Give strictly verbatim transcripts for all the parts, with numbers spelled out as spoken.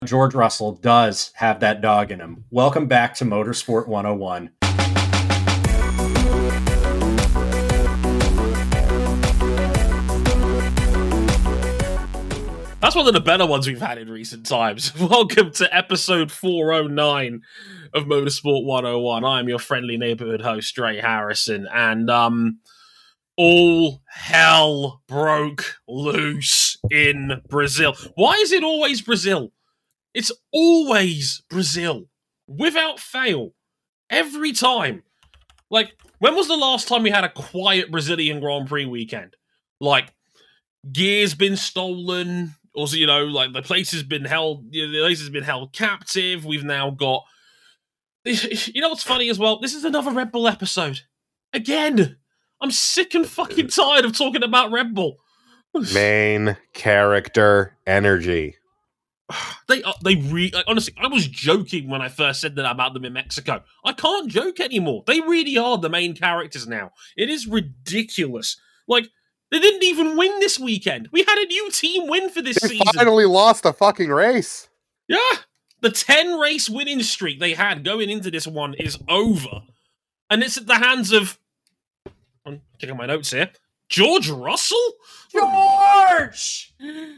George Russell does have that dog in him. Welcome back to Motorsport one oh one. That's one of the better ones we've had in recent times. Welcome to episode four oh nine of Motorsport one oh one. I'm your friendly neighborhood host, Dre Harrison, and um, all hell broke loose in Brazil. Why is it always Brazil? It's always Brazil, without fail, every time. Like, when was the last time we had a quiet Brazilian Grand Prix weekend? Like, gear's been stolen. Also, you know, like the place has been held, you know, the place has been held captive. We've now got, you know what's funny as well? This is another Red Bull episode. Again. I'm sick and fucking tired of talking about Red Bull. Main character energy. They are, they re- honestly, I was joking when I first said that about them in Mexico. I can't joke anymore. They really are the main characters now. It is ridiculous. Like, they didn't even win this weekend. We had a new team win for this they season. They finally lost a fucking race. Yeah. The ten race winning streak they had going into this one is over. And it's at the hands of, I'm checking my notes here, George Russell? George!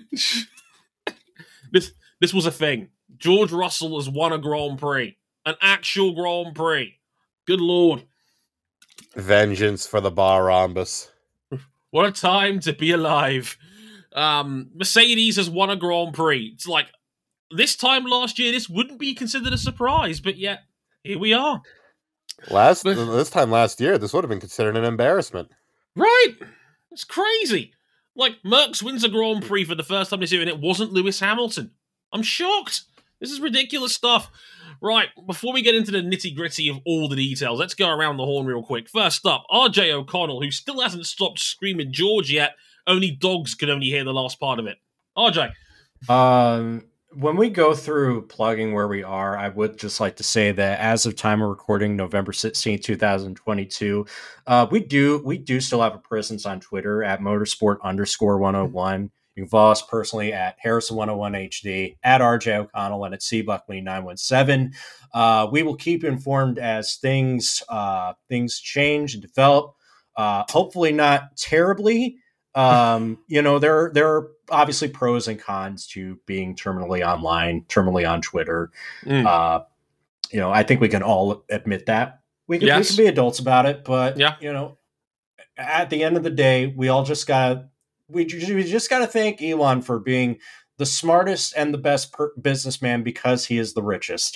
this this was a thing. George Russell has won a Grand Prix. An actual Grand Prix. Good Lord. Vengeance for the Barrambas. What a time to be alive. Um, Mercedes has won a Grand Prix. It's like, this time last year, this wouldn't be considered a surprise, but yet, here we are. Last This time last year, this would have been considered an embarrassment. Right! It's crazy. Like, Merckx wins a Grand Prix for the first time this year, and it wasn't Lewis Hamilton. I'm shocked. This is ridiculous stuff. Right, before we get into the nitty-gritty of all the details, let's go around the horn real quick. First up, R J O'Connell, who still hasn't stopped screaming George yet. Only dogs can only hear the last part of it. R J. Um, when we go through plugging where we are, I would just like to say that as of time of recording, November sixteenth, twenty twenty-two, uh, we do we do still have a presence on Twitter at motorsport underscore 101. You can follow us personally at Harrison one oh one H D, at R J O'Connell, and at C Buckley nine one seven. Uh, we will keep you informed as things uh, things change and develop. Uh, hopefully not terribly. Um, you know, there, there are obviously pros and cons to being terminally online, terminally on Twitter. Mm. Uh, you know, I think we can all admit that. We can, yes. we can be adults about it, but, yeah. you know, at the end of the day, we all just got we, we just got to thank Elon for being the smartest and the best per- businessman because he is the richest.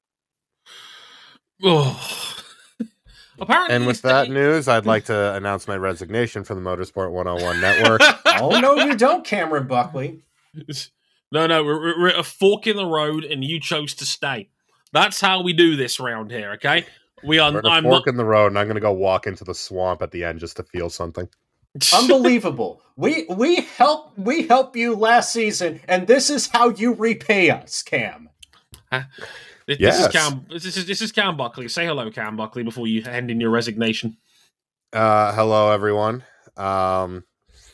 Oh. Apparently and with that news, I'd like to announce my resignation from the Motorsport one oh one network. Oh, no, you don't, Cameron Buckley. No, no, we're, we're at a fork in the road, and you chose to stay. That's how we do this round here, okay? We are. We're at a I'm fork not... in the road, and I'm going to go walk into the swamp at the end just to feel something. Unbelievable. We we help we help you last season, and this is how you repay us, Cam. Huh? This, yes. this is Cam. This is this is Cam Buckley. Say hello, Cam Buckley, before you hand in your resignation. Uh, hello, everyone. Um,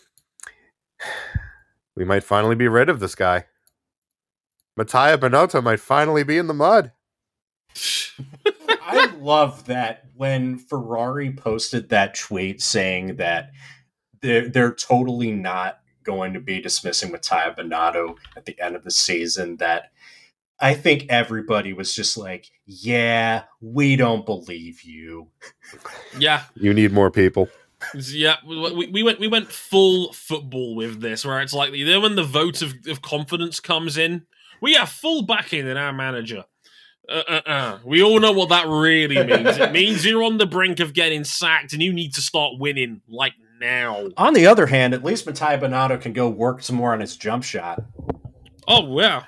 we might finally be rid of this guy. Mattia Binotto might finally be in the mud. I love that when Ferrari posted that tweet saying that they're they're totally not going to be dismissing Mattia Binotto at the end of the season. That. I think everybody was just like, yeah, we don't believe you. Yeah. You need more people. Yeah, we, we went we went full football with this, where it's like, you know, when the vote of, of confidence comes in, we have full backing in our manager. Uh, uh, uh. We all know what that really means. It means you're on the brink of getting sacked and you need to start winning, like, now. On the other hand, at least Mattia Binotto can go work some more on his jump shot. Oh, yeah.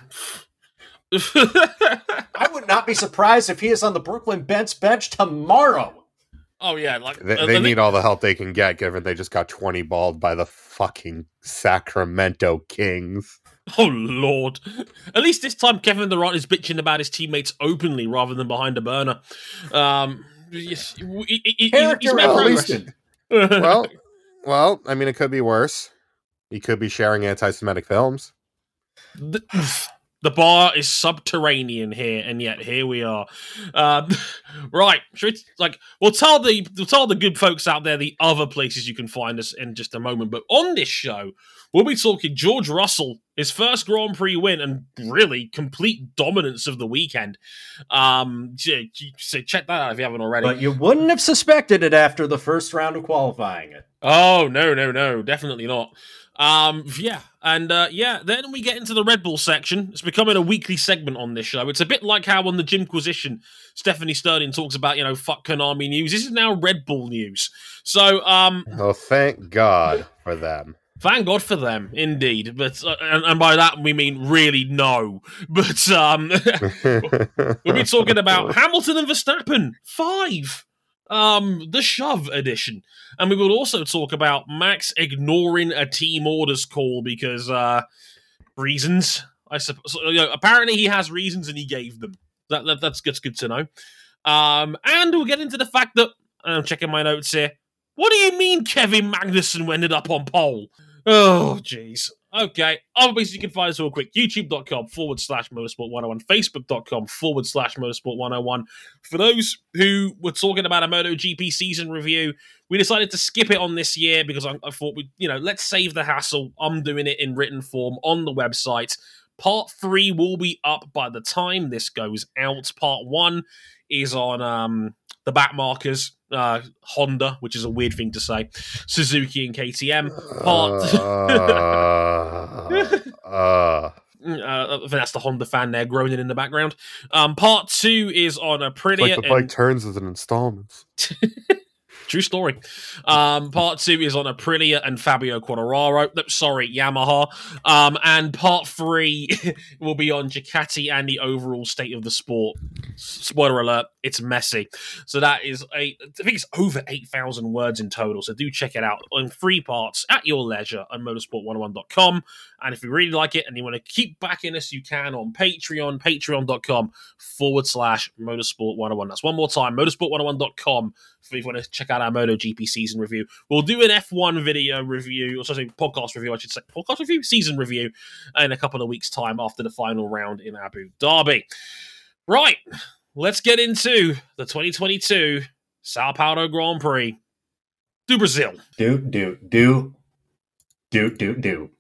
I would not be surprised if he is on the Brooklyn bench bench tomorrow. Oh yeah, like they, they uh, need they, all the help they can get, given they just got twenty balled by the fucking Sacramento Kings. Oh Lord! At least this time, Kevin Durant is bitching about his teammates openly rather than behind a burner. Um, he, he, he, he's made progress. well, well, I mean, it could be worse. He could be sharing anti-Semitic films. The, The bar is subterranean here, and yet here we are. Um, right, should we, like we'll tell the we'll tell the good folks out there the other places you can find us in just a moment. But on this show, we'll be talking George Russell, his first Grand Prix win, and really complete dominance of the weekend. Um, so check that out if you haven't already. But you wouldn't have suspected it after the first round of qualifying it. Oh no, no, no, definitely not. Um, yeah, and uh, yeah, then we get into the Red Bull section. It's becoming a weekly segment on this show. It's a bit like how on the Jimquisition, Stephanie Sterling talks about, you know, fuck Konami news. This is now Red Bull news. So, um, oh, thank God for them. Thank God for them, indeed. But uh, and, and by that we mean really no. But um, we'll be talking about Hamilton and Verstappen five. Um, the Shove edition. And we will also talk about Max ignoring a team orders call because, uh, reasons, I suppose. You know, apparently he has reasons and he gave them. That, that That's good, good to know. Um, and we'll get into the fact that, I'm checking my notes here, what do you mean Kevin Magnussen ended up on pole? Oh, jeez. Okay, obviously you can find us real quick, youtube.com forward slash motorsport 101, facebook.com forward slash motorsport 101. For those who were talking about a MotoGP season review, we decided to skip it on this year because I, I thought, we, you know, let's save the hassle. I'm doing it in written form on the website. Part three will be up by the time this goes out. Part one is on um, the back markers. Uh, Honda, which is a weird thing to say, Suzuki and K T M. Part uh, uh. Uh, I think that's the Honda fan there groaning in the background. Um, part two is on Aprilia. It's like the bike and... turns as an installments. True story. Um, part two is on Aprilia and Fabio Quartararo. No, sorry, Yamaha. Um, and part three will be on Ducati and the overall state of the sport. Spoiler alert, it's messy. So that is, a, I think it's over eight thousand words in total. So do check it out in three parts at your leisure on motorsport one oh one dot com. And if you really like it and you want to keep backing us, you can on Patreon, patreon.com forward slash motorsport 101. That's one more time, motorsport one oh one dot com if you want to check out our MotoGP season review. We'll do an F one video review, or sorry, podcast review, I should say, podcast review, season review in a couple of weeks' time after the final round in Abu Dhabi. Right, let's get into the twenty twenty-two Sao Paulo Grand Prix. Do Brazil. Do, do, do, do, do, do.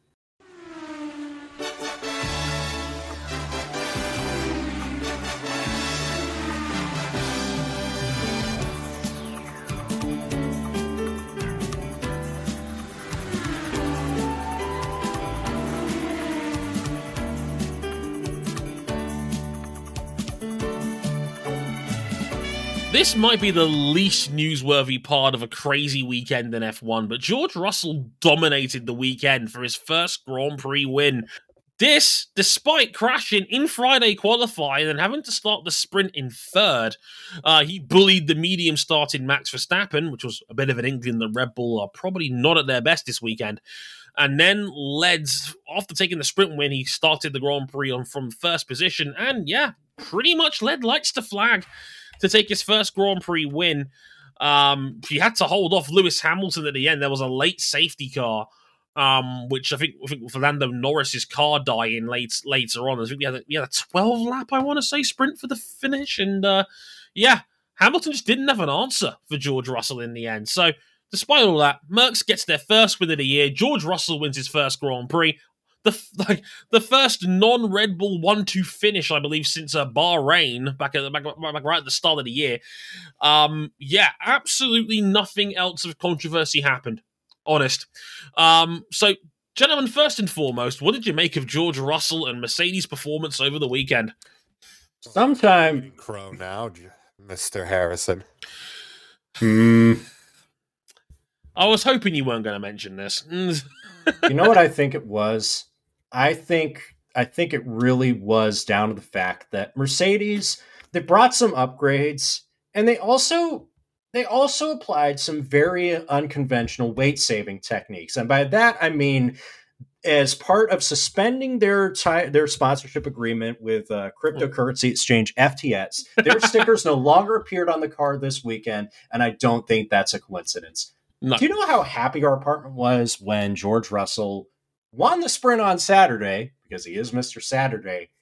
This might be the least newsworthy part of a crazy weekend in F one, but George Russell dominated the weekend for his first Grand Prix win. This, despite crashing in Friday qualifying and having to start the sprint in third. Uh, he bullied the medium starting Max Verstappen, which was a bit of an inkling that Red Bull are probably not at their best this weekend. And then led, after taking the sprint win, he started the Grand Prix on from first position and, yeah, pretty much led lights to flag to take his first Grand Prix win. Um, he had to hold off Lewis Hamilton at the end. There was a late safety car, um, which I think, I think Fernando Norris's car dying late, later on. I think we had a, we had a twelve lap, I want to say, sprint for the finish. And uh, yeah, Hamilton just didn't have an answer for George Russell in the end. So despite all that, Merckx gets their first win of the year. George Russell wins his first Grand Prix. The like the first non-Red Bull one two finish, I believe, since uh, Bahrain back at the back, back right at the start of the year. Um, yeah, absolutely nothing else of controversy happened. Honest. Um, so, gentlemen, first and foremost, what did you make of George Russell and Mercedes' performance over the weekend? Sometime crow now, Mister Harrison. Hmm. I was hoping you weren't going to mention this. You know what I think it was? I think I think it really was down to the fact that Mercedes, they brought some upgrades, and they also they also applied some very unconventional weight saving techniques. And by that I mean, as part of suspending their ti- their sponsorship agreement with uh, cryptocurrency exchange F T X, their stickers no longer appeared on the car this weekend, and I don't think that's a coincidence. No. Do you know how happy our apartment was when George Russell won the sprint on Saturday, because he is Mister Saturday,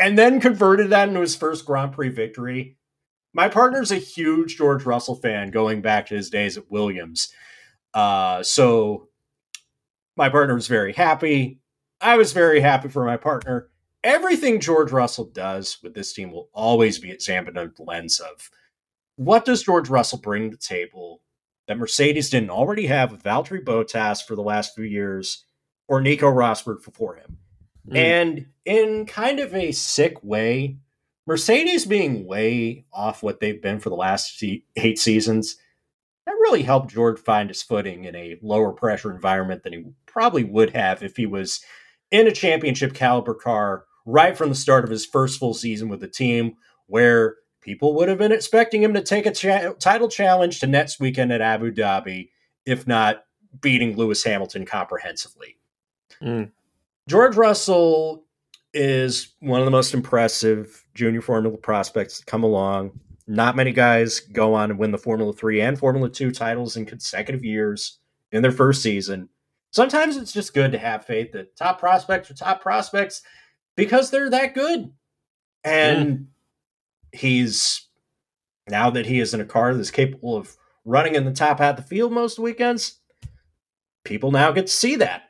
and then converted that into his first Grand Prix victory. My partner's a huge George Russell fan going back to his days at Williams. Uh, so my partner was very happy. I was very happy for my partner. Everything George Russell does with this team will always be examined under the lens of what does George Russell bring to the table that Mercedes didn't already have with Valtteri Bottas for the last few years or Nico Rosberg before him. Mm. And in kind of a sick way, Mercedes being way off what they've been for the last eight seasons, that really helped George find his footing in a lower pressure environment than he probably would have if he was in a championship caliber car right from the start of his first full season with the team, where people would have been expecting him to take a cha- title challenge to next weekend at Abu Dhabi, if not beating Lewis Hamilton comprehensively. Mm. George Russell is one of the most impressive junior Formula prospects to come along. Not many guys go on and win the Formula three and Formula two titles in consecutive years in their first season. Sometimes it's just good to have faith that top prospects are top prospects because they're that good. And mm. he's, now that he is in a car that's capable of running in the top half of the field most weekends, people now get to see that.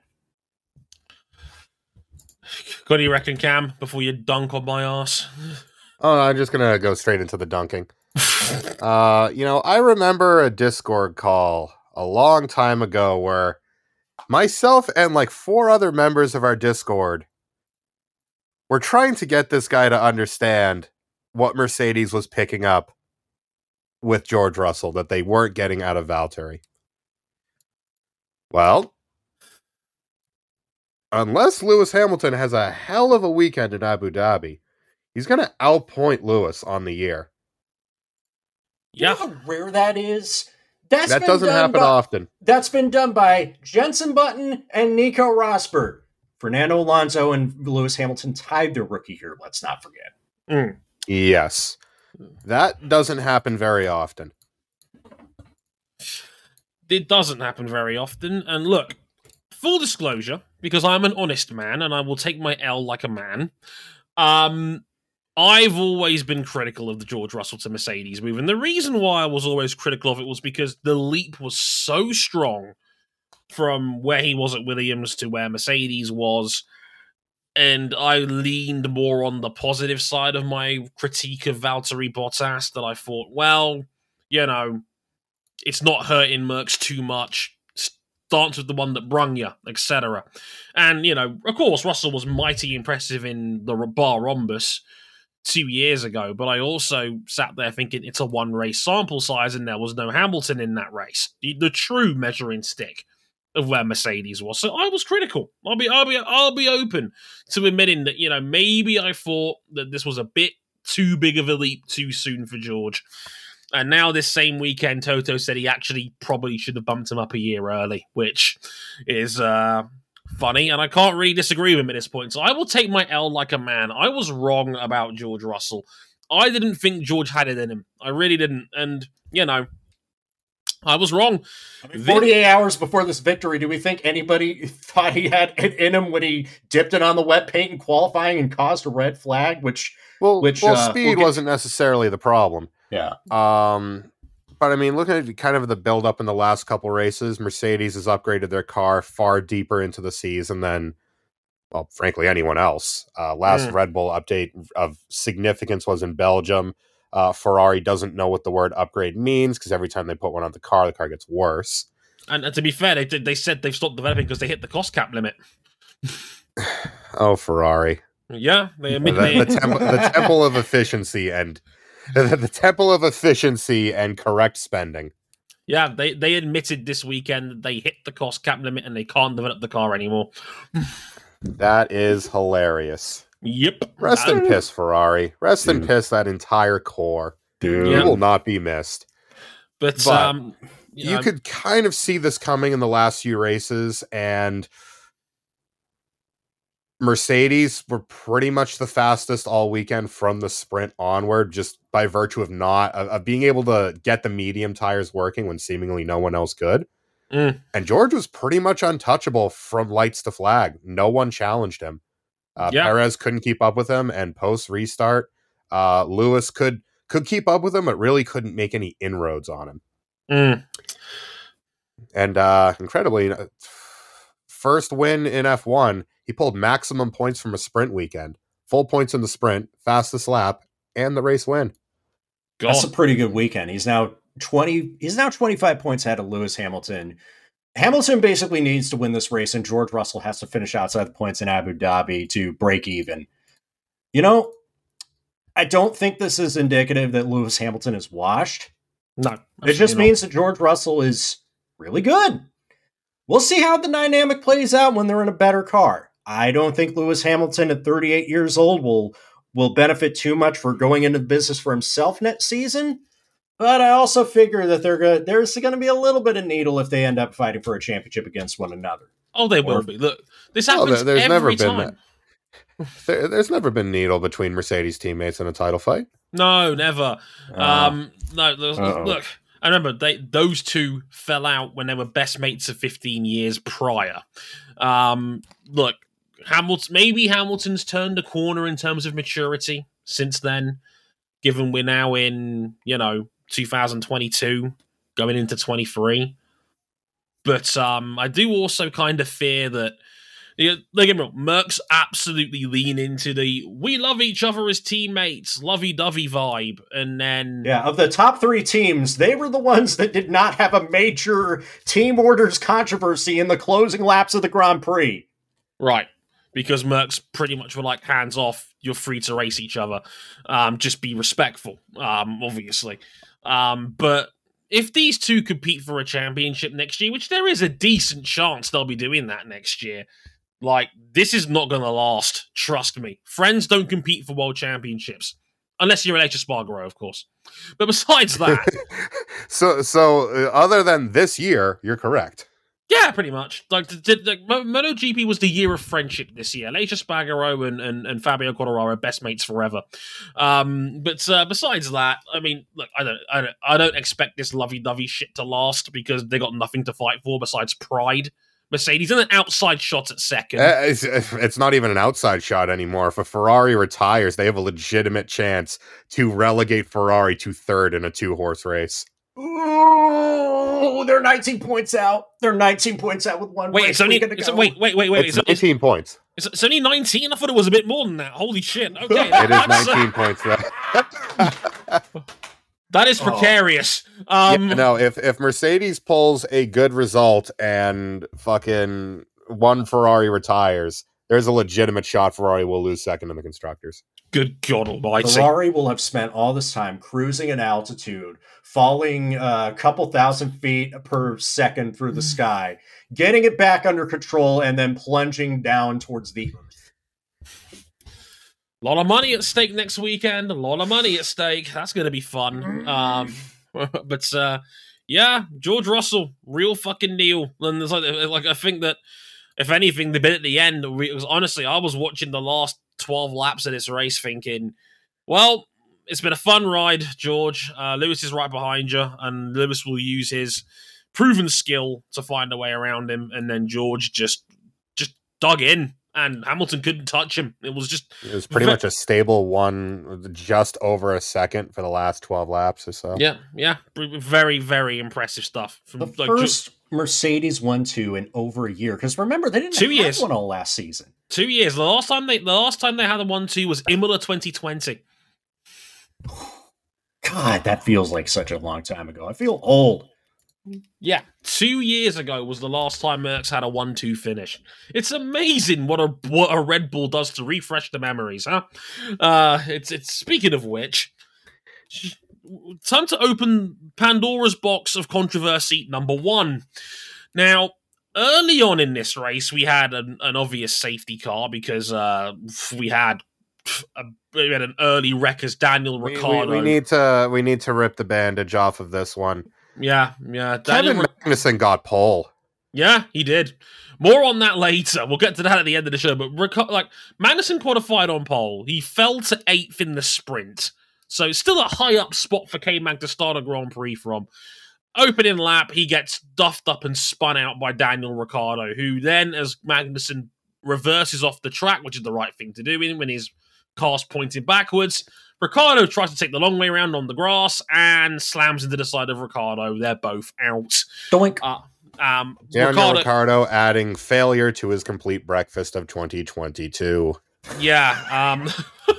What do you reckon, Cam, before you dunk on my ass? Oh, I'm just going to go straight into the dunking. uh, you know, I remember a Discord call a long time ago where myself and like four other members of our Discord were trying to get this guy to understand what Mercedes was picking up with George Russell that they weren't getting out of Valtteri. Well, unless Lewis Hamilton has a hell of a weekend in Abu Dhabi, he's going to outpoint Lewis on the year. Yeah. You know how rare that is? That's that doesn't happen by, often. That's been done by Jenson Button and Nico Rosberg. Fernando Alonso and Lewis Hamilton tied their rookie year, let's not forget. Mm. Yes. That doesn't happen very often. It doesn't happen very often. And look, full disclosure, because I'm an honest man and I will take my L like a man, um, I've always been critical of the George Russell to Mercedes move. And the reason why I was always critical of it was because the leap was so strong from where he was at Williams to where Mercedes was. And I leaned more on the positive side of my critique of Valtteri Bottas, that I thought, well, you know, it's not hurting Mercs too much. Dance with the one that brung you, et cetera. And, you know, of course, Russell was mighty impressive in the Bar Rhombus two years ago, but I also sat there thinking it's a one-race sample size and there was no Hamilton in that race. The, the true measuring stick of where Mercedes was. So I was critical. I'll be, I'll be, I'll be open to admitting that, you know, maybe I thought that this was a bit too big of a leap too soon for George. And now this same weekend, Toto said he actually probably should have bumped him up a year early, which is uh, funny. And I can't really disagree with him at this point. So I will take my L like a man. I was wrong about George Russell. I didn't think George had it in him. I really didn't. And, you know, I was wrong. I mean, forty-eight hours before this victory, do we think anybody thought he had it in him when he dipped it on the wet paint in qualifying and caused a red flag? Which, well, which well uh, speed we'll get- wasn't necessarily the problem. Yeah. Um, but I mean, looking at kind of the build up in the last couple races, Mercedes has upgraded their car far deeper into the season than, well, frankly, anyone else. Uh, last mm. Red Bull update of significance was in Belgium. Uh, Ferrari doesn't know what the word upgrade means because every time they put one on the car, the car gets worse. And, and to be fair, they they said they've stopped developing because they hit the cost cap limit. Oh, Ferrari! Yeah, they admit the, they... the, temp- the temple of efficiency and the, the temple of efficiency and correct spending. Yeah, they they admitted this weekend that they hit the cost cap limit and they can't develop the car anymore. That is hilarious. Yep. Rest in piss, Ferrari. Rest Dude. in piss, that entire core. Dude. You will not be missed. But, but um, you, you know, could kind of see this coming in the last few races, and Mercedes were pretty much the fastest all weekend from the sprint onward, just by virtue of not of, of being able to get the medium tires working when seemingly no one else could. Mm. And George was pretty much untouchable from lights to flag. No one challenged him. Uh, Yeah. Perez couldn't keep up with him, and post restart, uh, Lewis could could keep up with him, but really couldn't make any inroads on him. Mm. And uh, incredibly, first win in F one, he pulled maximum points from a sprint weekend. Full points in the sprint, fastest lap, and the race win. God. That's a pretty good weekend. He's now twenty. He's now twenty-five points ahead of Lewis Hamilton. Hamilton basically needs to win this race, and George Russell has to finish outside the points in Abu Dhabi to break even. You know, I don't think this is indicative that Lewis Hamilton is washed. No. It just not. means that George Russell is really good. We'll see how the dynamic plays out when they're in a better car. I don't think Lewis Hamilton at thirty-eight years old will will benefit too much for going into the business for himself next season. But I also figure that they're gonna, there's going to be a little bit of needle if they end up fighting for a championship against one another. Oh, they will Or- be. Look, this Oh, happens there- there's every never been time. that. There, there's never been needle between Mercedes teammates in a title fight. No, never. Uh, um, no, look, uh-oh. look, I remember they those two fell out when they were best mates of fifteen years prior. Um, look, Hamilton. Maybe Hamilton's turned a corner in terms of maturity since then. Given we're now in, you know, two thousand twenty-two, going into twenty-three. But um, I do also kind of fear that, you know, don't get me wrong, Mercs absolutely lean into the we love each other as teammates, lovey-dovey vibe, and then Yeah, of the top three teams, they were the ones that did not have a major team orders controversy in the closing laps of the Grand Prix. right, because Mercs pretty much were like hands off, you're free to race each other, um, just be respectful, um, obviously. Um, but if these two compete for a championship next year, which there is a decent chance they'll be doing that next year, like, this is not going to last. Trust me. Friends don't compete for world championships. Unless you're Aleix Espargaro, of course. But besides that, so, so uh, other than this year, you're correct. yeah, pretty much. Like, the, the, the, Mo- MotoGP was the year of friendship this year. Aleix Espargaro and, and, and Fabio Quartararo are best mates forever. Um, but uh, besides that, I mean, look, I don't, I don't, I don't expect this lovey-dovey shit to last because they got nothing to fight for besides pride. Mercedes in an outside shot at second. Uh, It's, it's not even an outside shot anymore. If a Ferrari retires, they have a legitimate chance to relegate Ferrari to third in a two-horse race. Ooh, they're nineteen points out. They're nineteen points out with one Wait, race it's only, weekend to it's, go. wait, wait, wait, wait. It's It's, it's, nineteen points. it's, it's only nineteen? I thought it was a bit more than that. Holy shit. Okay. It is that's, uh, nineteen points. Though. that is Oh. precarious. Um, Yeah, no, if if Mercedes pulls a good result and fucking one Ferrari retires, there's a legitimate shot Ferrari will lose second in the constructors. Good God almighty. Ferrari will have spent all this time cruising at altitude, falling uh, a couple thousand feet per second through the sky, getting it back under control, and then plunging down towards the earth. A lot of money at stake next weekend. A lot of money at stake. That's going to be fun. Um, but uh, yeah, George Russell, real fucking deal. And there's like, like I think that if anything, the bit at the end, it was honestly, I was watching the last twelve laps of this race, thinking, well, it's been a fun ride, George. Uh, Lewis is right behind you, and Lewis will use his proven skill to find a way around him. And then George just just dug in. And Hamilton couldn't touch him. It was just It was pretty ve- much a stable one, just over a second for the last twelve laps or so. yeah, yeah, very, very impressive stuff. From The like, first Mercedes one two in over a year. Because remember, they didn't Two have years. one all last season. two years. The last time they, the last time they had a one-two was Imola twenty twenty. God, that feels like such a long time ago. I feel old. Yeah, two years ago was the last time Merckx had a one-two finish. It's amazing what a what a Red Bull does to refresh the memories, huh? Uh, it's it's speaking of which, time to open Pandora's box of controversy number one. Now, early on in this race, we had an, an obvious safety car because uh, we had a, we had an early wreck as Daniel We, we, Ricciardo. we need to we need to rip the bandage off of this one. yeah, yeah, Daniel. Kevin Magnussen got pole. Yeah, he did. More on that later. We'll get to that at the end of the show. But Ric- like Magnussen qualified on pole. He fell to eighth in the sprint. So it's still a high up spot for K-Mag to start a Grand Prix from. Opening lap, he gets duffed up and spun out by Daniel Ricciardo, who then, as Magnussen reverses off the track, which is the right thing to do in when his car's pointing backwards. Ricciardo tries to take the long way around on the grass and slams into the side of Ricciardo. They're both out. Doink. Uh, um, Daniel Ricciardo, Ricciardo adding failure to his complete breakfast of twenty twenty-two. Yeah. Um,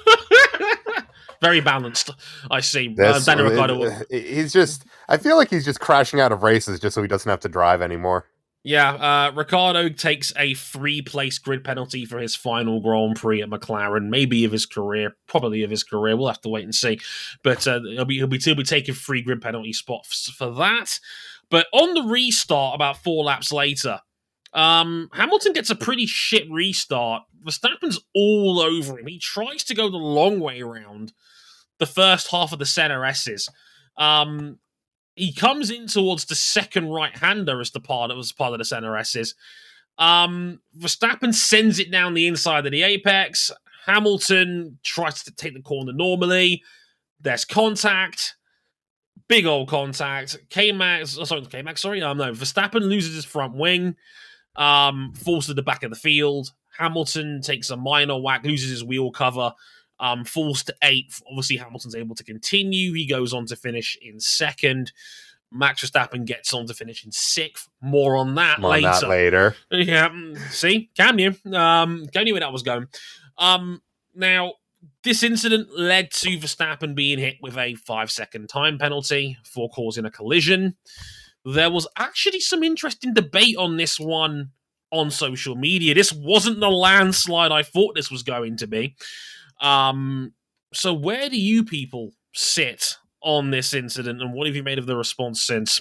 very balanced, I see. Uh, This, Daniel Ricciardo. it- he's just, I feel like he's just crashing out of races just so he doesn't have to drive anymore. Yeah, uh, Ricciardo takes a three-place grid penalty for his final Grand Prix at McLaren, maybe of his career, probably of his career. We'll have to wait and see. But uh, he'll be he'll be he'll be taking three grid penalty spots for that. But on the restart, about four laps later, um, Hamilton gets a pretty shit restart. Verstappen's all over him. He tries to go the long way around the first half of the center S's. Um, He comes in towards the second right-hander as the part that was part of the center S's. Um, Verstappen sends it down the inside of the apex. Hamilton tries to take the corner normally. There's contact. Big old contact. K-Max, oh, sorry, K-Max, sorry. Um, no, Verstappen loses his front wing. Um, falls to the back of the field. Hamilton takes a minor whack, loses his wheel cover. Um, falls to eighth. Obviously, Hamilton's able to continue. He goes on to finish in second. Max Verstappen gets on to finish in sixth. More on that More later. on that later. Yeah, see, can you? Um, can you where that was going? Um, now, this incident led to Verstappen being hit with a five-second time penalty for causing a collision. There was actually some interesting debate on this one on social media. This wasn't the landslide I thought this was going to be. Um, so where do you people sit on this incident, and what have you made of the response since?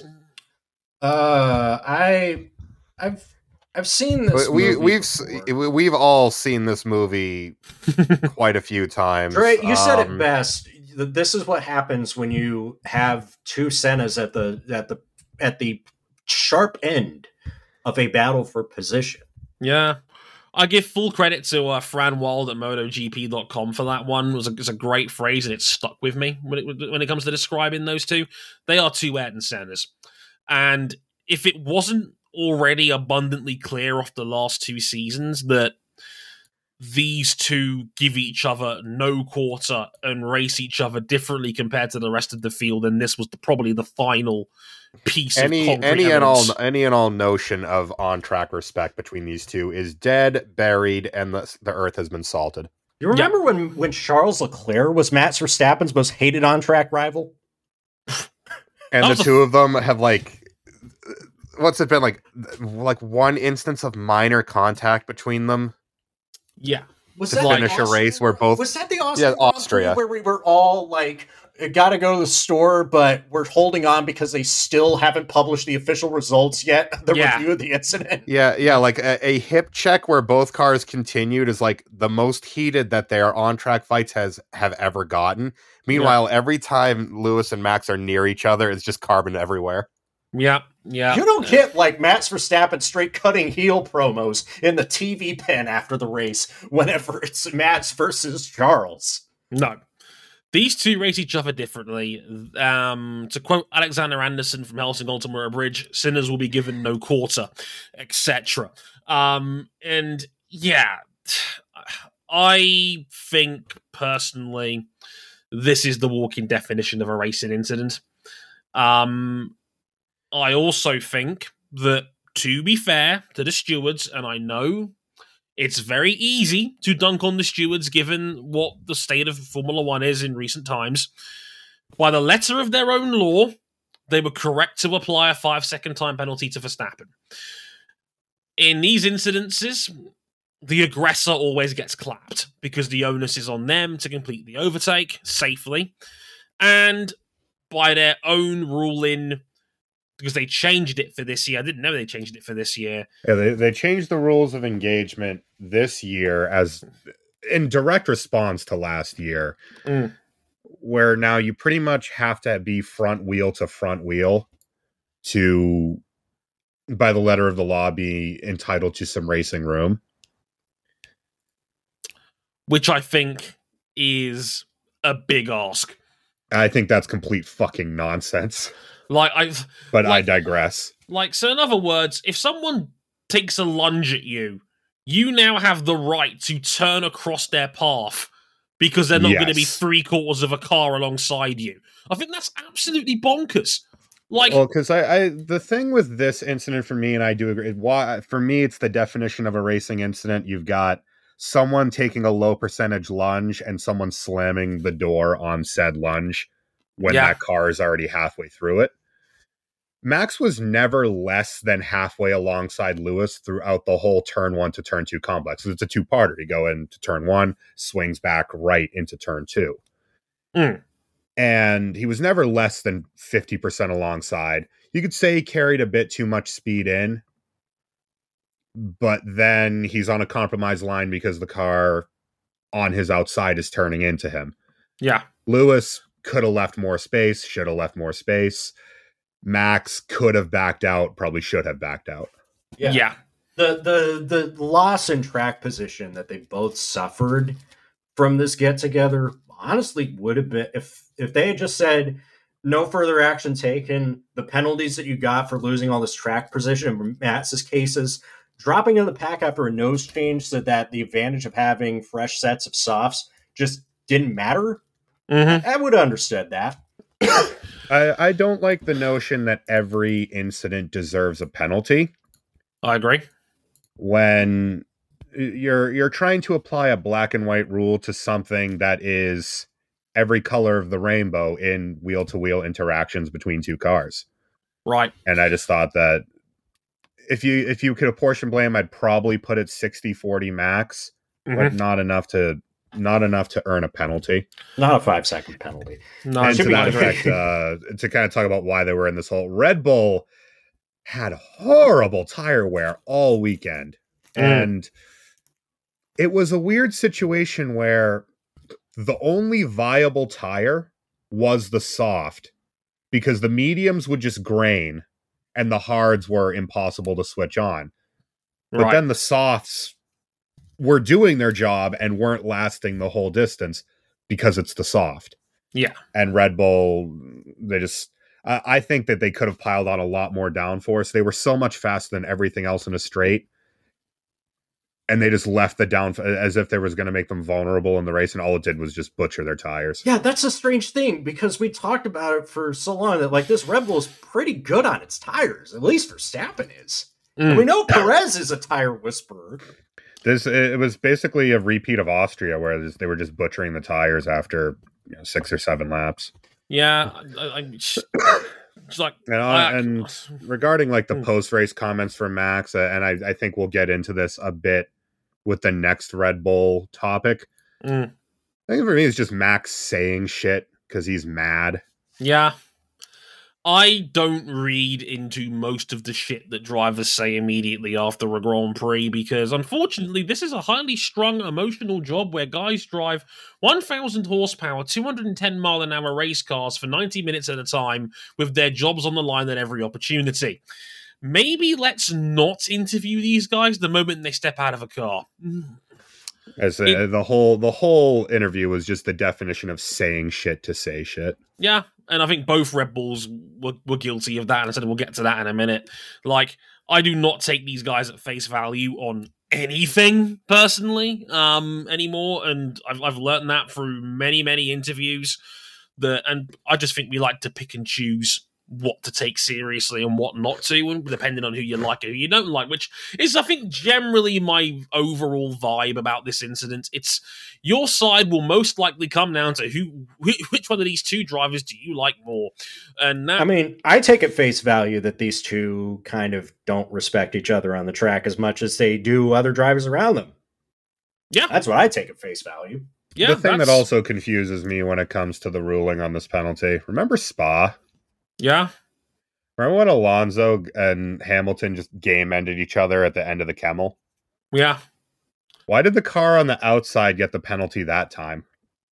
Uh, I, I've, I've seen this. We, movie we've before. we've all seen this movie quite a few times. Dre, you said Um, it best. This is what happens when you have two Sennas at the at the at the sharp end of a battle for position. Yeah. I give full credit to uh, Fran Wild at MotoGP dot com for that one. It was a, it's a great phrase, and it stuck with me when it when it comes to describing those two. They are two Ayrton Sennas. And if it wasn't already abundantly clear off the last two seasons that these two give each other no quarter and race each other differently compared to the rest of the field, then this was the, probably the final piece any of concrete any and all evidence. any and all notion of on track respect between these two is dead, buried, and the the earth has been salted. You remember yeah. when when Charles Leclerc was Max Verstappen's most hated on track rival, and the two a- of them have like. What's it been like? Like one instance of minor contact between them. Yeah, was to that finish like a race where both was that the Austria, yeah, Austria where we were all like, got to go to the store, but we're holding on because they still haven't published the official results yet. The yeah. review of the incident. Yeah, yeah, like a, a hip check where both cars continued is like the most heated that their on track fights has have ever gotten. Meanwhile, yeah. every time Lewis and Max are near each other, it's just carbon everywhere. Yeah, yeah. You don't get like Max Verstappen straight cutting heel promos in the T V pen after the race whenever it's Max versus Charles. No. These two race each other differently. Um, to quote Alexander Anderson from Helsing Ultimate Bridge, sinners will be given no quarter, et cetera. Um, and yeah, I think personally, this is the walking definition of a racing incident. Um, I also think that, to be fair to the stewards, and I know it's very easy to dunk on the stewards given what the state of Formula One is in recent times, by the letter of their own law, they were correct to apply a five-second time penalty to Verstappen. In these incidences, the aggressor always gets clapped because the onus is on them to complete the overtake safely. And by their own ruling, because they changed it for this year. I didn't know they changed it for this year. Yeah, they, they changed the rules of engagement this year as in direct response to last year, mm. where now you pretty much have to be front wheel to front wheel to, by the letter of the law, be entitled to some racing room. Which I think is a big ask. I think that's complete fucking nonsense. Like I, but like, I digress. Like, so in other words, if someone takes a lunge at you you now have the right to turn across their path because they're not Yes. going to be three quarters of a car alongside you. I think that's absolutely bonkers. Like, well, because I, I, the thing with this incident for me, and I do agree, why for me, it's the definition of a racing incident. You've got someone taking a low percentage lunge and someone slamming the door on said lunge when Yeah. that car is already halfway through it. Max was never less than halfway alongside Lewis throughout the whole turn one to turn two complex. It's a two-parter. You go into turn one, swings back right into turn two. Mm. And he was never less than fifty percent alongside. You could say he carried a bit too much speed in, but then he's on a compromised line because the car on his outside is turning into him. yeah. Lewis could have left more space, should have left more space. Max could have backed out, probably should have backed out. Yeah. Yeah. The the the loss in track position that they both suffered from this get together honestly would have been if if they had just said no further action taken, the penalties that you got for losing all this track position in Max's cases, dropping in the pack after a nose change so that the advantage of having fresh sets of softs just didn't matter. Mm-hmm. I would have understood that. I, I don't like the notion that every incident deserves a penalty. I agree. When you're you're trying to apply a black and white rule to something that is every color of the rainbow in wheel-to-wheel interactions between two cars. Right. And I just thought that if you if you could apportion blame, I'd probably put it sixty forty max, Mhm. but not enough to not enough to earn a penalty. Not a five second penalty. No, And should to be that agree. effect, uh, to kind of talk about why they were in this whole Red Bull had horrible tire wear all weekend. Mm. And it was a weird situation where the only viable tire was the soft because the mediums would just grain and the hards were impossible to switch on. But Right. then the softs were doing their job and weren't lasting the whole distance because it's the soft. Yeah. And Red Bull, they just, I I think that they could have piled on a lot more downforce. They were so much faster than everything else in a straight. And they just left the down as if there was going to make them vulnerable in the race. And all it did was just butcher their tires. Yeah, that's a strange thing because we talked about it for so long that like this Red Bull is pretty good on its tires, at least Verstappen is. Mm. And we know Perez is a tire whisperer. This it was basically a repeat of Austria, where they were just butchering the tires after you know, six or seven laps. Yeah. I, I, it's like, And, uh, I- and regarding like the Hmm. post race comments from Max, uh, and I, I think we'll get into this a bit with the next Red Bull topic. Mm. I think for me, it's just Max saying shit because he's mad. Yeah. I don't read into most of the shit that drivers say immediately after a Grand Prix because, unfortunately, this is a highly strung, emotional job where guys drive one thousand horsepower, two hundred ten mile an hour race cars for ninety minutes at a time with their jobs on the line at every opportunity. Maybe let's not interview these guys the moment they step out of a car. As uh, It- the whole the whole interview was just the definition of saying shit to say shit. Yeah, and I think both Red Bulls were, were guilty of that, and I said we'll get to that in a minute. Like, I do not take these guys at face value on anything personally um, anymore, and I've, I've learned that through many, many interviews. That, and I just think we like to pick and choose what to take seriously and what not to, and depending on who you like and who you don't like, which is, I think, generally my overall vibe about this incident. It's your side will most likely come down to who, wh- which one of these two drivers do you like more, and that, I mean, I take at face value that these two kind of don't respect each other on the track as much as they do other drivers around them. yeah, That's what I take at face value. yeah. the thing that that's- also confuses me when it comes to the ruling on this penalty. Remember Spa? yeah, Remember when Alonso and Hamilton just game ended each other at the end of the Kemmel? yeah. Why did the car on the outside get the penalty that time?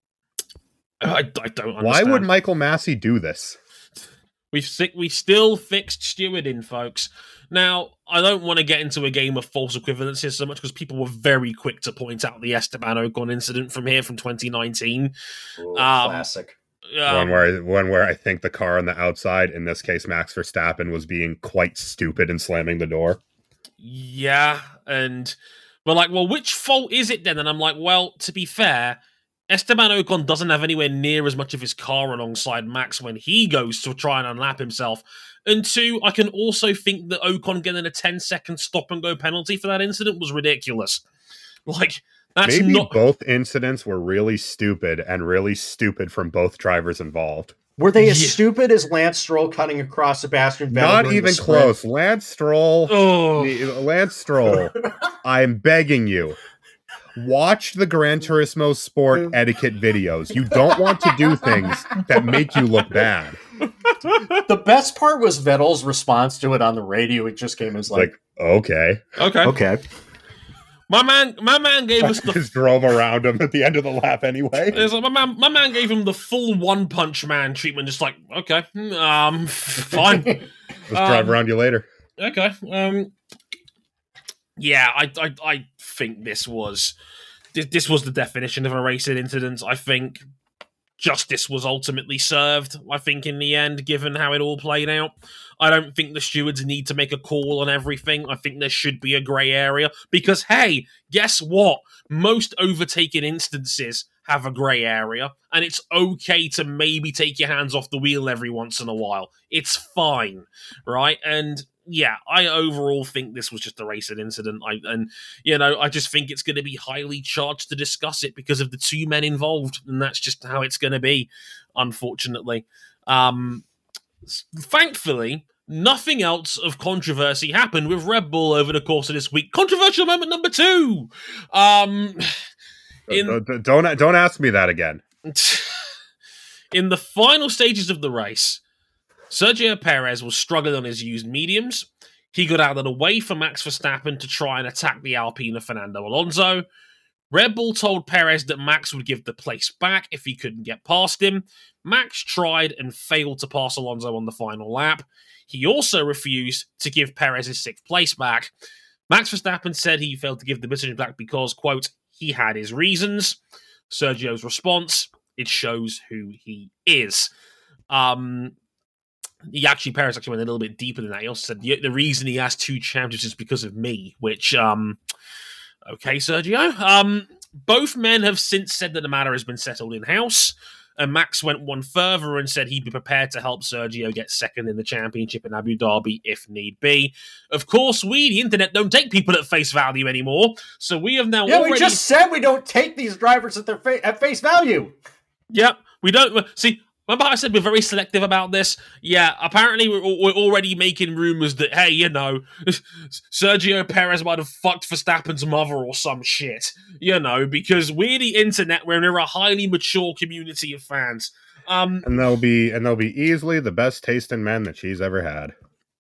I, I don't understand. Why would Michael Massey do this? We've si- we still fixed stewarding, folks. Now, I don't want to get into a game of false equivalences so much because people were very quick to point out the Esteban Ocon incident from here from twenty nineteen. Ooh, Um, classic. Um, one where one where I think the car on the outside, in this case Max Verstappen, was being quite stupid and slamming the door. Yeah, and We're like, well, which fault is it then? And I'm like, well, to be fair, Esteban Ocon doesn't have anywhere near as much of his car alongside Max when he goes to try and unlap himself. And two, I can also think that Ocon getting a ten second stop and go penalty for that incident was ridiculous. Like, that's Maybe not... both incidents were really stupid and really stupid from both drivers involved. Were they as Yeah. stupid as Lance Stroll cutting across Sebastian Vettel? Not during even the sprint? close. Lance Stroll, Oh. Lance Stroll, I'm begging you. Watch the Gran Turismo Sport etiquette videos. You don't want to do things that make you look bad. The best part was Vettel's response to it on the radio. It just came as like, Like, okay. Okay. okay. My man, my man gave us the... Just drove around him at the end of the lap anyway. It's like my man, my man gave him the full One Punch Man treatment. Just like, okay, um, fine. Let's drive Um, around you later. Okay. Um. Yeah, I, I, I think this was, this, this was the definition of a racing incident. I think justice was ultimately served. I think in the end, given how it all played out, I don't think the stewards need to make a call on everything. I think there should be a grey area because, hey, guess what? Most overtaken instances have a grey area, and it's okay to maybe take your hands off the wheel every once in a while. It's fine, right? And yeah, I overall think this was just a racing incident. I, and, you know, I just think it's going to be highly charged to discuss it because of the two men involved, and that's just how it's going to be, unfortunately. Um, thankfully, nothing else of controversy happened with Red Bull over the course of this week. Controversial moment number two. Um, in, don't, don't don't ask me that again. in the final stages of the race, Sergio Perez was struggling on his used mediums. He got out of the way for Max Verstappen to try and attack the Alpine of Fernando Alonso. Red Bull told Perez that Max would give the place back if he couldn't get past him. Max tried and failed to pass Alonso on the final lap. He also refused to give Perez his sixth place back. Max Verstappen said he failed to give the decision back because, quote, he had his reasons. Sergio's response, it shows who he is. Um... He actually, Perez actually went a little bit deeper than that. He also said the, the reason he has two champions is because of me, which, um, okay, Sergio. Um, both men have since said that the matter has been settled in-house, and Max went one further and said he'd be prepared to help Sergio get second in the championship in Abu Dhabi if need be. Of course, we, the internet, don't take people at face value anymore, so we have now Yeah, already... we just said we don't take these drivers at their fa- at face value. Yep, we don't... See... Remember how I said we're very selective about this? Yeah, apparently we're, we're already making rumors that, hey, you know, Sergio Perez might have fucked Verstappen's mother or some shit. You know, because we're the internet, we're a highly mature community of fans. Um, and they'll be and they'll be easily the best tasting men that she's ever had.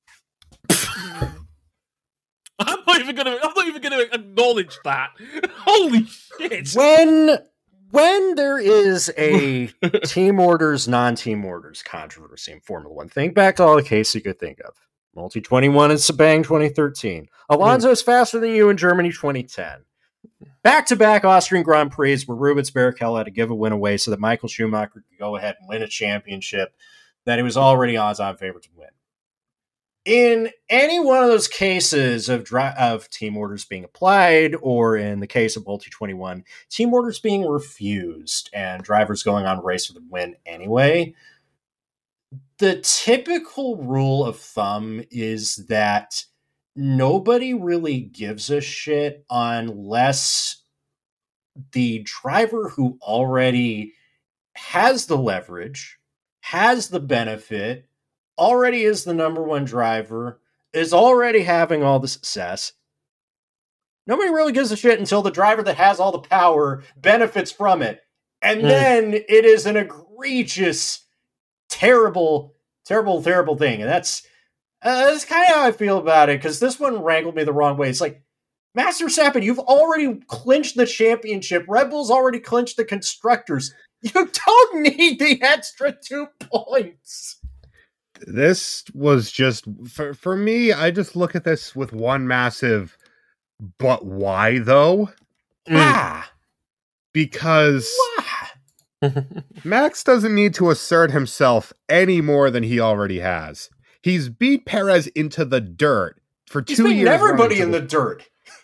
I'm not even gonna I'm not even gonna acknowledge that. Holy shit. When When there is a team orders, non-team orders controversy in Formula One, think back to all the cases you could think of. Multi twenty-one in Sebang twenty thirteen. Alonso's faster than you in Germany twenty ten. Back-to-back Austrian Grand Prix where Rubens Barrichello had to give a win away so that Michael Schumacher could go ahead and win a championship that he was already odds-on favorite to win. In any one of those cases of dri- of team orders being applied, or in the case of Multi twenty-one, team orders being refused and drivers going on a race for the win anyway, the typical rule of thumb is that nobody really gives a shit unless the driver who already has the leverage, has the benefit, already is the number one driver, is already having all the success. Nobody really gives a shit until the driver that has all the power benefits from it. And mm. then it is an egregious, terrible, terrible, terrible thing. And that's, uh, that's kind of how I feel about it, because this one wrangled me the wrong way. It's like, Max Verstappen, you've already clinched the championship. Red Bull's already clinched the constructors. You don't need the extra two points. This was just, for, for me, I just look at this with one massive, but why though? Ah. Because Why? Max doesn't need to assert himself any more than he already has. He's beat Perez into the dirt for He's two years. He's everybody in the dirt.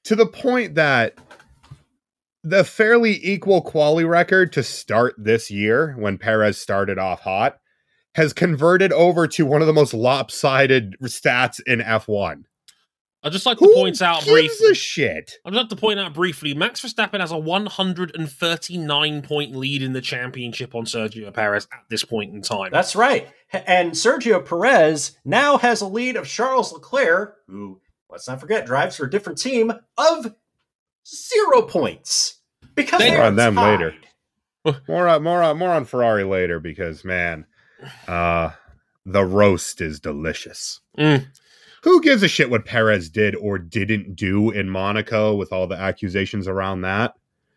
to the point that the fairly equal quali record to start this year, when Perez started off hot, has converted over to one of the most lopsided stats in F one. I'd just like Who to point out gives briefly. a shit? I'd like to point out briefly. Max Verstappen has a one hundred thirty-nine point lead in the championship on Sergio Perez at this point in time. That's right. And Sergio Perez now has a lead of Charles Leclerc, who, let's not forget, drives for a different team, of zero points. Because They- they're More on them tied. later. More on more on more on Ferrari later, because man, uh, the roast is delicious. Mm. Who gives a shit what Perez did or didn't do in Monaco with all the accusations around that?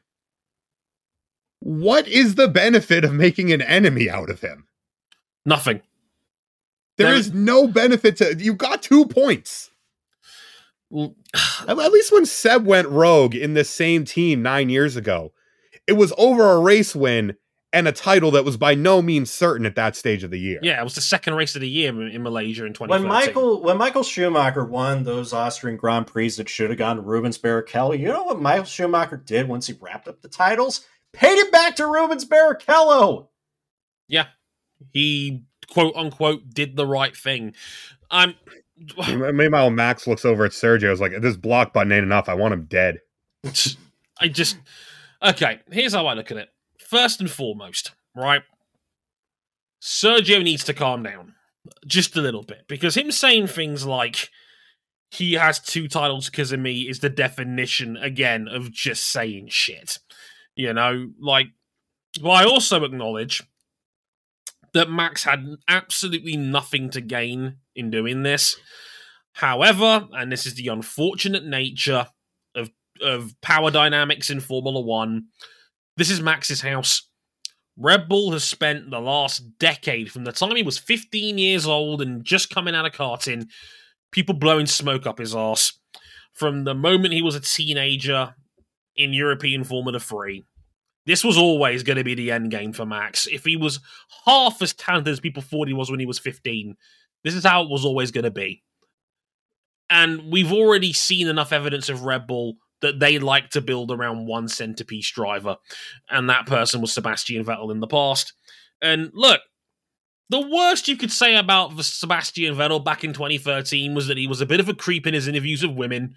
What is the benefit of making an enemy out of him? Nothing. There There- is no benefit to you got two points. Well, At at least when Seb went rogue in the same team nine years ago, it was over a race win and a title that was by no means certain at that stage of the year. Yeah, it was the second race of the year in, in Malaysia in twenty When thirteen. Michael when Michael Schumacher won those Austrian Grand Prix that should have gone to Rubens Barrichello, you know what Michael Schumacher did once he wrapped up the titles? Paid it back to Rubens Barrichello. Yeah, he quote unquote did the right thing. Um, Meanwhile, Max looks over at Sergio. Is like, this block button ain't enough. I want him dead. I just okay. Here's how I look at it. First and foremost, right? Sergio needs to calm down just a little bit, because him saying things like he has two titles because of me is the definition again of just saying shit. You know, like. Well, I also acknowledge that Max had absolutely nothing to gain in doing this. However, and this is the unfortunate nature of of power dynamics in Formula One, this is Max's house. Red Bull has spent the last decade, from the time he was fifteen years old and just coming out of karting, people blowing smoke up his arse. From the moment he was a teenager in European Formula three. This was always going to be the end game for Max. If he was half as talented as people thought he was when he was fifteen, this is how it was always going to be. And we've already seen enough evidence of Red Bull that they like to build around one centerpiece driver. And that person was Sebastian Vettel in the past. And look, the worst you could say about Sebastian Vettel back in twenty thirteen was that he was a bit of a creep in his interviews with women.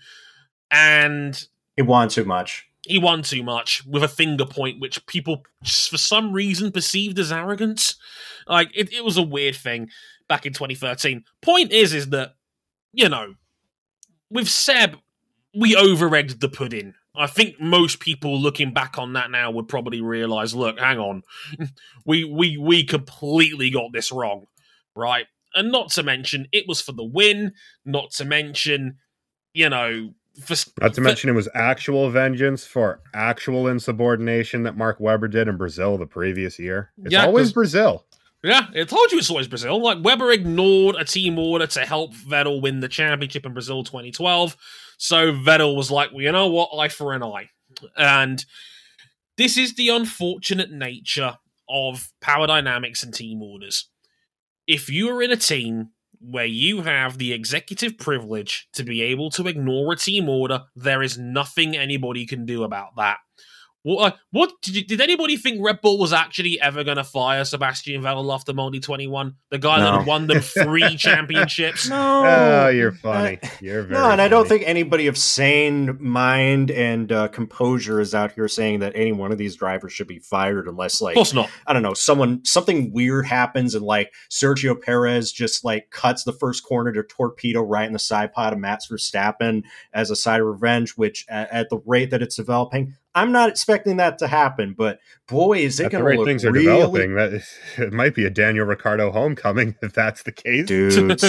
And He won too much. he won too much with a finger point, which people, just for some reason, perceived as arrogance. Like, it, it was a weird thing back in twenty thirteen. Point is, is that, you know, with Seb, we over-egged the pudding. I think most people looking back on that now would probably realize, look, hang on, we we we completely got this wrong, right? And not to mention, it was for the win. Not to mention, you know, for, Not to for- mention, it was actual vengeance for actual insubordination that Mark Webber did in Brazil the previous year. It's Yeah, always 'cause- Brazil. Yeah, I told you it's always Brazil. Like, Webber ignored a team order to help Vettel win the championship in Brazil twenty twelve. So Vettel was like, well, you know what? Eye for an eye. And this is the unfortunate nature of power dynamics and team orders. If you are in a team where you have the executive privilege to be able to ignore a team order, there is nothing anybody can do about that. What? What did, you, did anybody think Red Bull was actually ever going to fire Sebastian Vettel after Moldy twenty-one? The guy that No. had won them three championships. No. Oh, you're funny. You're very No, and I don't funny. think anybody of sane mind and uh, composure is out here saying that any one of these drivers should be fired unless, Of like, course not. I don't know, someone something weird happens and like Sergio Perez just like cuts the first corner to torpedo right in the side pod of Max Verstappen as a side of revenge, which at, at the rate that it's developing, I'm not expecting that to happen. But boy, is it At the going to rate look things are really, developing, that is, it might be a Daniel Ricciardo homecoming if that's the case. dudes.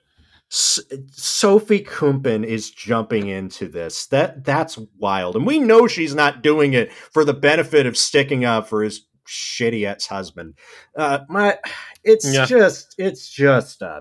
S- Sophie Kumpen is jumping into this. That that's wild, and we know she's not doing it for the benefit of sticking up for his shitty ex-husband. Uh, my, it's Yeah. just, it's just. Uh,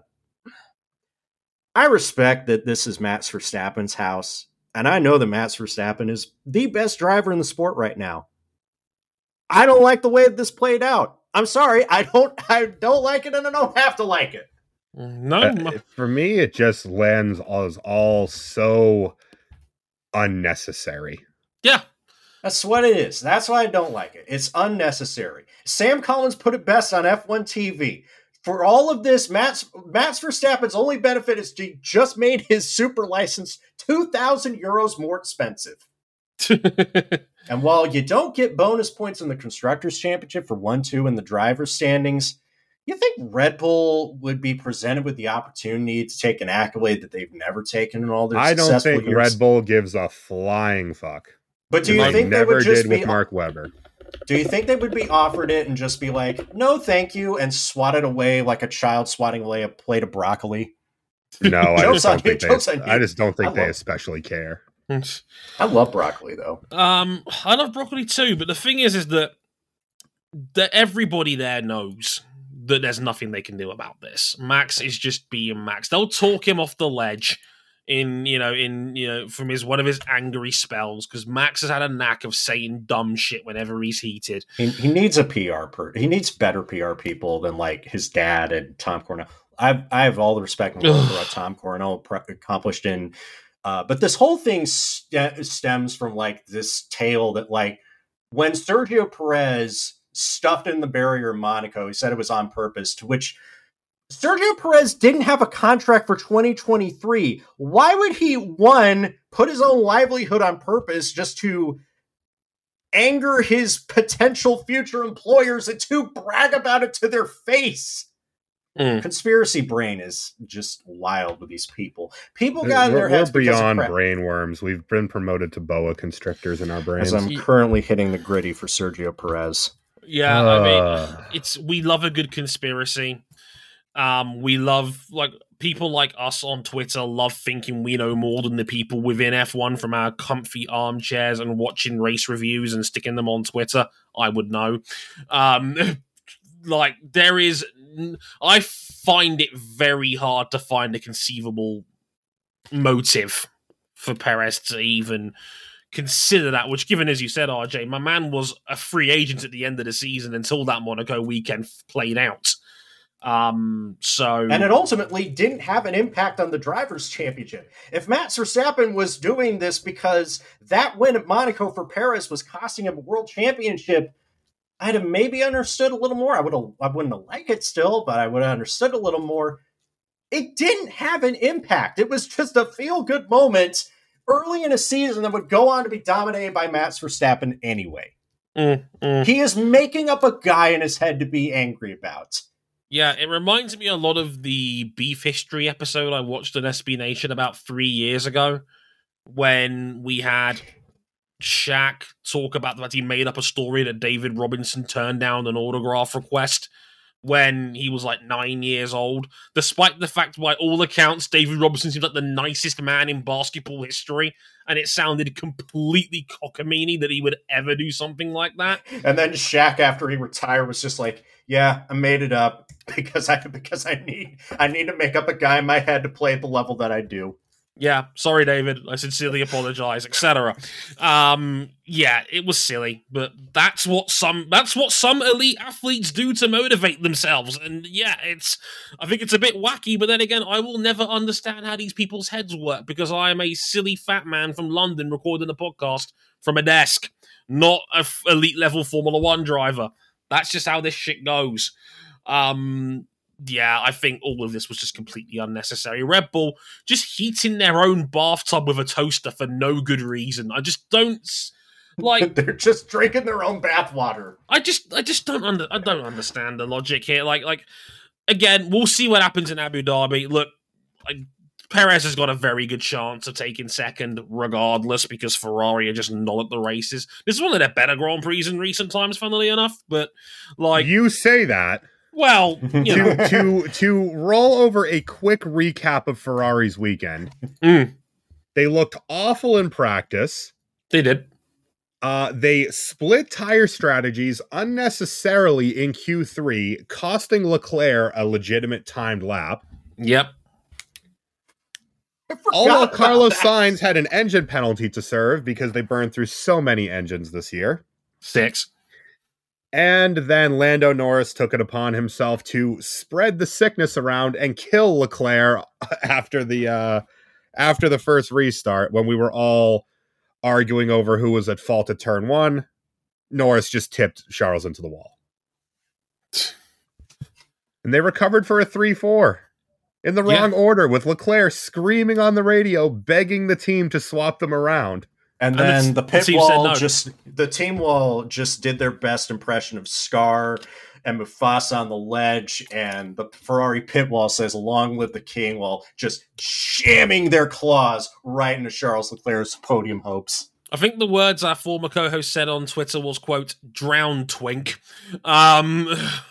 I respect that this is Max Verstappen's house, and I know that Max Verstappen is the best driver in the sport right now. I don't like the way that this played out. I'm sorry, I don't. I don't like it, and I don't have to like it. No, Uh, for me, it just lands all, all so unnecessary. Yeah. That's what it is. That's why I don't like it. It's unnecessary. Sam Collins put it best on F one T V. For all of this, Max, Max Verstappen's only benefit is he just made his super license two thousand euros more expensive. And while you don't get bonus points in the Constructors' Championship for one two in the driver's standings, you think Red Bull would be presented with the opportunity to take an accolade that they've never taken in all their I don't successful think years? Red Bull gives a flying fuck. But do you Like think they never would just did be with Mark Webber? Do you think they would be offered it and just be like, no, thank you, and swat it away like a child swatting away a plate of broccoli? No, I Jokes just on don't you, think jokes they. on you. I just don't think I they love- especially care. I love broccoli, though. Um, I love broccoli too, but the thing is, is that that everybody there knows that there's nothing they can do about this. Max is just being Max. They'll talk him off the ledge in, you know, in you know, from his one of his angry spells, because Max has had a knack of saying dumb shit whenever he's heated. He, he needs a P R per. He needs better P R people than like his dad and Tom Coronel. I I have all the respect and love for what Tom Coronel pre- accomplished in. Uh, but this whole thing st- stems from like this tale that like when Sergio Perez stuffed in the barrier in Monaco, he said it was on purpose, to which Sergio Perez didn't have a contract for twenty twenty-three. Why would he, one, put his own livelihood on purpose just to anger his potential future employers, and two, brag about it to their face? Mm. Conspiracy brain is just wild with these people. People got in We're, their we're heads because of beyond crap. brainworms. We've been promoted to boa constrictors in our brains. As I'm currently hitting the gritty for Sergio Perez. Yeah, I mean, Uh. it's we love a good conspiracy. Um, we love like people like us on Twitter love thinking we know more than the people within F one from our comfy armchairs and watching race reviews and sticking them on Twitter. I would know. Um, like there is, I find it very hard to find a conceivable motive for Perez to even consider that, which given, as you said, R J, my man was a free agent at the end of the season until that Monaco weekend played out. Um, so And it ultimately didn't have an impact on the Drivers' Championship. If Max Verstappen was doing this because that win at Monaco for Perez was costing him a world championship, I'd have maybe understood a little more. I would have, I wouldn't have liked it still, but I would have understood a little more. It didn't have an impact. It was just a feel-good moment early in a season that would go on to be dominated by Max Verstappen anyway. Mm, mm. He is making up a guy in his head to be angry about. Yeah, it reminds me a lot of the Beef History episode I watched on S B Nation about three years ago when we had Shaq talk about the fact he made up a story that David Robinson turned down an autograph request when he was like nine years old, despite the fact by all accounts David Robinson seems like the nicest man in basketball history, and it sounded completely cockamamie that he would ever do something like that. And then Shaq, after he retired, was just like, "Yeah, I made it up because I because I need I need to make up a guy in my head to play at the level that I do." Yeah, sorry, David. I sincerely apologize, et cetera. Um, yeah, it was silly, but that's what some that's what some elite athletes do to motivate themselves. And yeah, it's I think it's a bit wacky, but then again, I will never understand how these people's heads work because I am a silly fat man from London recording a podcast from a desk, not a f- elite level Formula One driver. That's just how this shit goes. Um. Yeah, I think all of this was just completely unnecessary. Red Bull just heating their own bathtub with a toaster for no good reason. I just don't like. They're just drinking their own bathwater. I just, I just don't under. I don't understand the logic here. Like, like again, we'll see what happens in Abu Dhabi. Look, like, Perez has got a very good chance of taking second, regardless, because Ferrari are just not at the races. This is one of their better Grand Prix in recent times, funnily enough. But like, you say that. Well, you know. to to to roll over a quick recap of Ferrari's weekend. Mm. They looked awful in practice. They did. Uh, they split tire strategies unnecessarily in Q three, costing Leclerc a legitimate timed lap. Yep. Although Carlos Sainz had an engine penalty to serve because they burned through so many engines this year. Six. And then Lando Norris took it upon himself to spread the sickness around and kill Leclerc after the uh, after the first restart when we were all arguing over who was at fault at turn one. Norris just tipped Charles into the wall. And they recovered for a three four in the wrong yeah. order, with Leclerc screaming on the radio, begging the team to swap them around. And, and then the, the pit wall no. just the team wall just did their best impression of Scar and Mufasa on the ledge, and the Ferrari pit wall says "Long live the King," while just jamming their claws right into Charles Leclerc's podium hopes. I think the words our former co-host said on Twitter was, quote, "drown twink," um,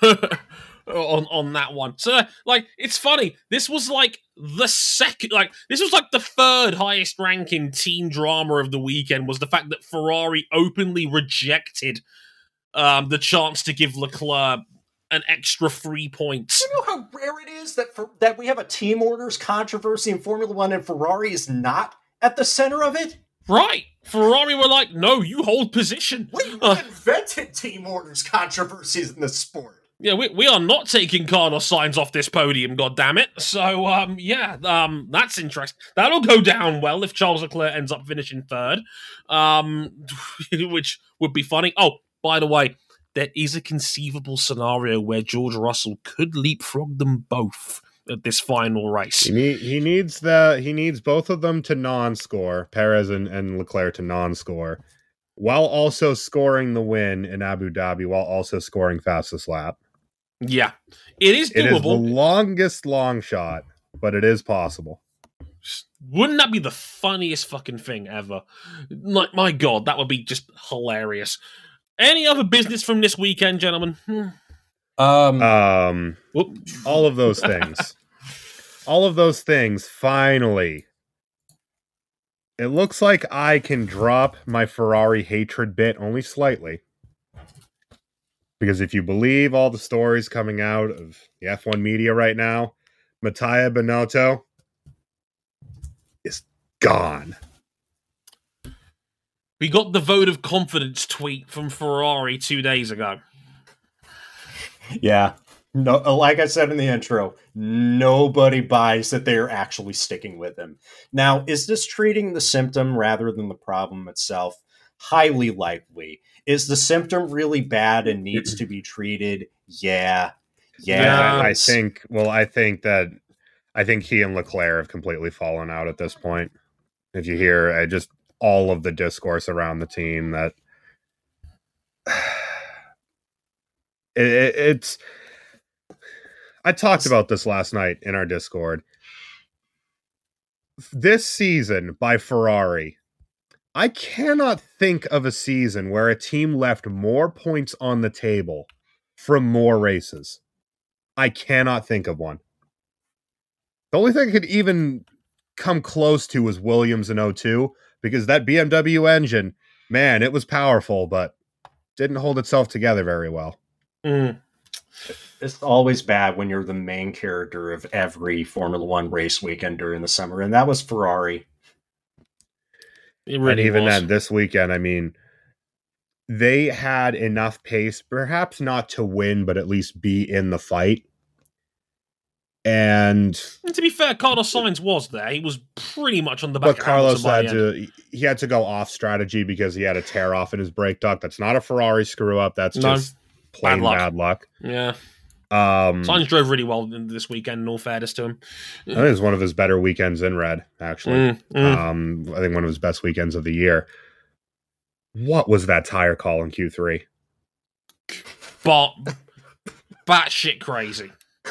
on on that one. So, like, it's funny. This was like the second, like, this was like the third highest ranking team drama of the weekend, was the fact that Ferrari openly rejected um, the chance to give Leclerc an extra three points. You know how rare it is that for, that we have a team orders controversy in Formula One and Ferrari is not at the center of it? Right. Ferrari were like, no, you hold position. We uh, invented team orders controversies in the sport. Yeah, we we are not taking Carlos Sainz off this podium, goddammit. So, um, yeah, um, that's interesting. That'll go down well if Charles Leclerc ends up finishing third, um, which would be funny. Oh, by the way, there is a conceivable scenario where George Russell could leapfrog them both at this final race. He, need, he needs the he needs both of them to non-score, Perez and, and Leclerc to non-score, while also scoring the win in Abu Dhabi, while also scoring fastest lap. Yeah, it is doable. It is the longest long shot, but it is possible. Wouldn't that be the funniest fucking thing ever? Like, my God, that would be just hilarious. Any other business from this weekend, gentlemen? Hmm. Um, um all of those things. all of those things, finally. It looks like I can drop my Ferrari hatred bit only slightly. Because if you believe all the stories coming out of the F one media right now, Mattia Binotto is gone. We got the vote of confidence tweet from Ferrari two days ago. Yeah. No, like I said in the intro, nobody buys that they're actually sticking with him. Now, is this treating the symptom rather than the problem itself? Highly likely. Is the symptom really bad and needs to be treated? Yeah. Yeah. yeah I think, well, I think that, I think he and Leclerc have completely fallen out at this point. If you hear uh, just all of the discourse around the team, that it, it, it's, I talked about this last night in our Discord. This season by Ferrari, I cannot think of a season where a team left more points on the table from more races. I cannot think of one. The only thing I could even come close to was Williams in oh two, because that B M W engine, man, it was powerful, but didn't hold itself together very well. Mm. It's always bad when you're the main character of every Formula One race weekend during the summer, and that was Ferrari. It really and even was. then, this weekend, I mean, they had enough pace, perhaps not to win, but at least be in the fight. And, and to be fair, Carlos Sainz was there. He was pretty much on the back. But Carlos had to he had to go off strategy because he had a tear off in his brake duct. That's not a Ferrari screw up. That's no, just plain bad luck. bad luck. Yeah. Um, Sainz drove really well this weekend, in all fairness to him. I think it was one of his better weekends in red, actually. Mm, mm. Um, I think one of his best weekends of the year. What was that tire call in Q three? But batshit crazy.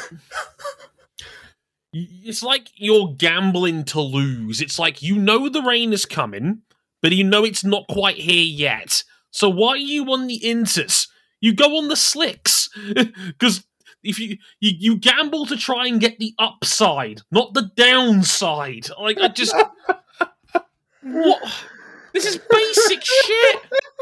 It's like you're gambling to lose. It's like, you know the rain is coming, but you know it's not quite here yet. So why are you on the inters? You go on the slicks. Because if you, you you gamble to try and get the upside, not the downside. Like, I just what? This is basic shit.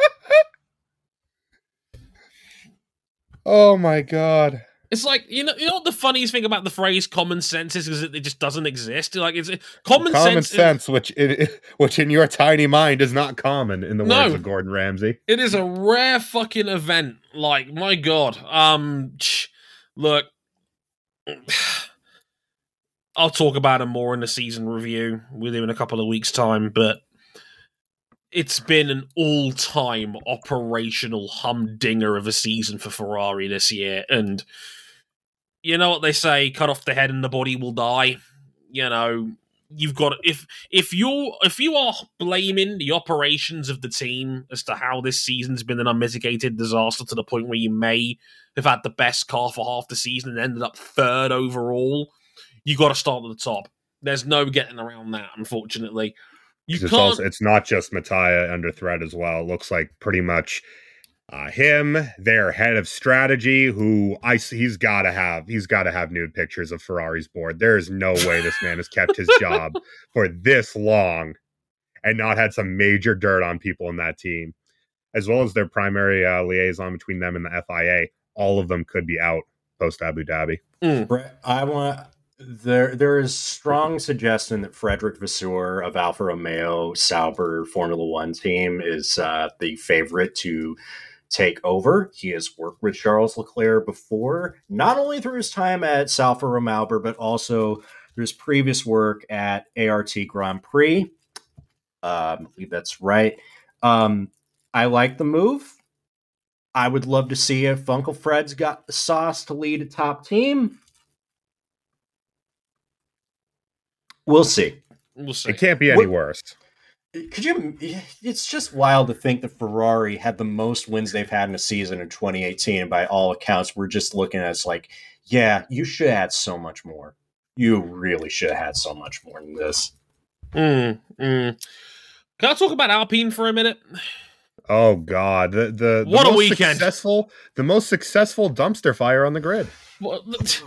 Oh my god! It's like, you know, you know what the funniest thing about the phrase "common sense" is, is that it just doesn't exist. Like, it's common, common sense, sense, is, which in, which in your tiny mind is not common, in the no, words of Gordon Ramsay. It is a rare fucking event. Like, my god. Um, look. I'll talk about him more in the season review with him in a couple of weeks' time, but it's been an all-time operational humdinger of a season for Ferrari this year, and you know what they say, cut off the head and the body will die. You know, you've got if if you're if you are blaming the operations of the team as to how this season's been an unmitigated disaster to the point where you may have had the best car for half the season and ended up third overall, you got to start at the top. There's no getting around that, unfortunately. You it's can't. Also, it's not just Mattia under threat as well. It looks like pretty much uh, him, their head of strategy, who I he's got to have he's got to have nude pictures of Ferrari's board. There is no way this man has kept his job for this long and not had some major dirt on people in that team, as well as their primary uh, liaison between them and the F I A. All of them could be out post Abu Dhabi. Mm. I want. There, there is strong suggestion that Frederick Vasseur of Alfa Romeo Sauber Formula One team is uh, the favorite to take over. He has worked with Charles Leclerc before, not only through his time at Alfa Romeo, but also through his previous work at A R T Grand Prix. Uh, I believe that's right. Um, I like the move. I would love to see if Uncle Fred's got the sauce to lead a top team. We'll see. We'll see. It can't be any what, worse. Could you? It's just wild to think that Ferrari had the most wins they've had in a season in twenty eighteen. And by all accounts, we're just looking at it's like, yeah, you should have had so much more. You really should have had so much more than this. Mm, mm. Can I talk about Alpine for a minute? Oh God, the the, the what most a weekend! Successful, the most successful dumpster fire on the grid. Well,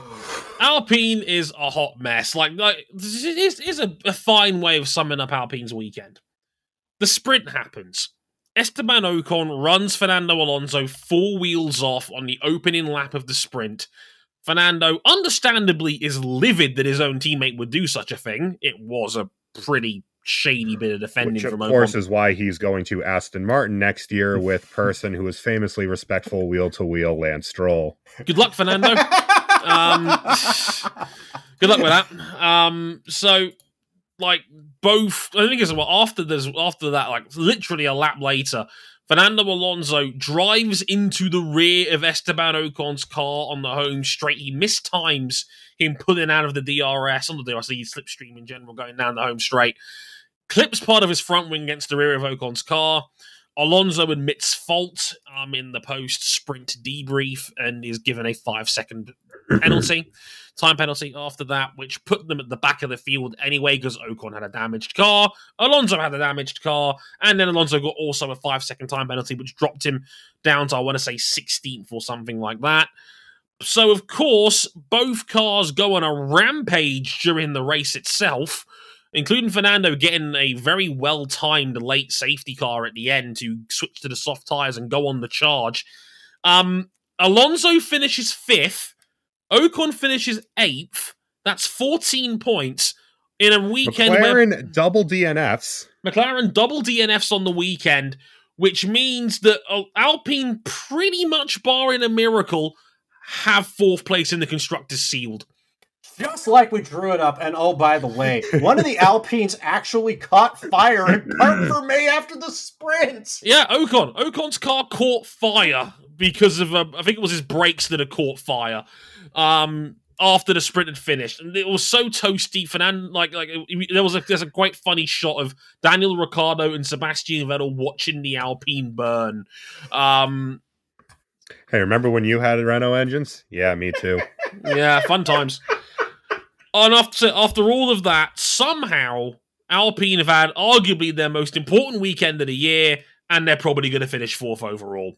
Alpine is a hot mess. Like, like this is a, a fine way of summing up Alpine's weekend. The sprint happens. Esteban Ocon runs Fernando Alonso four wheels off on the opening lap of the sprint. Fernando, understandably, is livid that his own teammate would do such a thing. It was a pretty shady bit of defending Which, of from Ocon. Of course, is why he's going to Aston Martin next year with person who is famously respectful wheel-to-wheel Lance Stroll. Good luck, Fernando. um, good luck with that. Um, so, like, both, I think it's well, after there's after that, like, literally a lap later, Fernando Alonso drives into the rear of Esteban Ocon's car on the home straight. He mistimes him pulling out of the D R S, on the D R S, the slipstream in general, going down the home straight. Clips part of his front wing against the rear of Ocon's car. Alonso admits fault um, in the post-sprint debrief and is given a five-second penalty, time penalty after that, which put them at the back of the field anyway because Ocon had a damaged car, Alonso had a damaged car, and then Alonso got also a five-second time penalty, which dropped him down to, I want to say, sixteenth or something like that. So, of course, both cars go on a rampage during the race itself, including Fernando getting a very well-timed late safety car at the end to switch to the soft tyres and go on the charge. Um, Alonso finishes fifth. Ocon finishes eighth. That's fourteen points in a weekend McLaren where... double D N Fs. McLaren double D N Fs on the weekend, which means that Alpine, pretty much barring a miracle, have fourth place in the Constructors sealed. Just like we drew it up, and oh, by the way, one of the Alpines actually caught fire and parked for May after the sprint. Yeah, Ocon. Ocon's car caught fire because of, uh, I think it was his brakes that had caught fire um, after the sprint had finished. And it was so toasty. Fernando, like, like there was a, there's a quite funny shot of Daniel Ricciardo and Sebastian Vettel watching the Alpine burn. Um, hey, remember when you had Renault engines? Yeah, me too. Yeah, fun times. And after, after all of that, somehow Alpine have had arguably their most important weekend of the year, and they're probably going to finish fourth overall.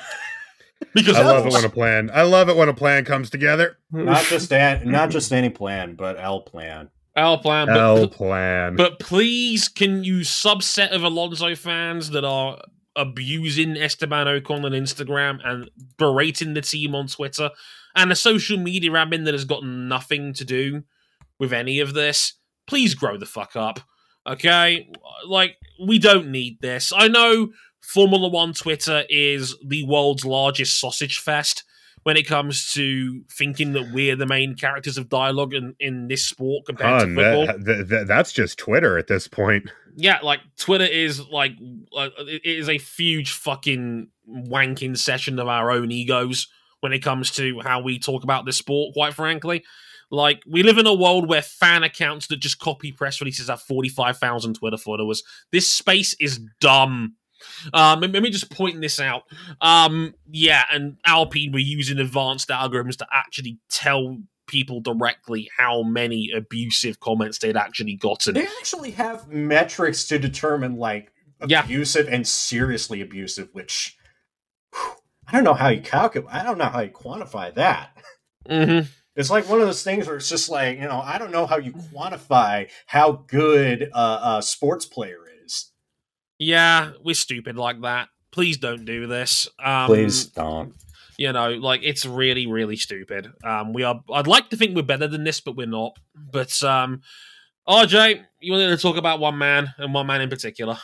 Because I love it when a plan. I love it when a plan comes together. Not just an, not just any plan, but L plan. L plan. But, L plan. But please, can you subset of Alonso fans that are abusing Esteban Ocon on Instagram and berating the team on Twitter, and a social media admin that has got nothing to do with any of this, please grow the fuck up, okay? Like, we don't need this. I know Formula One Twitter is the world's largest sausage fest, when it comes to thinking that we're the main characters of dialogue in, in this sport compared Hun, to football. that, that, that, that's just Twitter at this point. Yeah, like Twitter is like uh, it is a huge fucking wanking session of our own egos when it comes to how we talk about this sport, quite frankly. Like, we live in a world where fan accounts that just copy press releases have forty-five thousand Twitter followers. This space is dumb. Um, let me just point this out. Um, yeah, and Alpine were using advanced algorithms to actually tell people directly how many abusive comments they'd actually gotten. They actually have metrics to determine, like, abusive yeah. and seriously abusive, which whew, I don't know how you calculate. I don't know how you quantify that. Mm-hmm. It's like one of those things where it's just like, you know, I don't know how you quantify how good a, a sports player is. Yeah, we're stupid like that. Please don't do this. Um, Please don't. You know, like, it's really, really stupid. Um, we are. I'd like to think we're better than this, but we're not. But um, R J, you wanted to talk about one man, and one man in particular.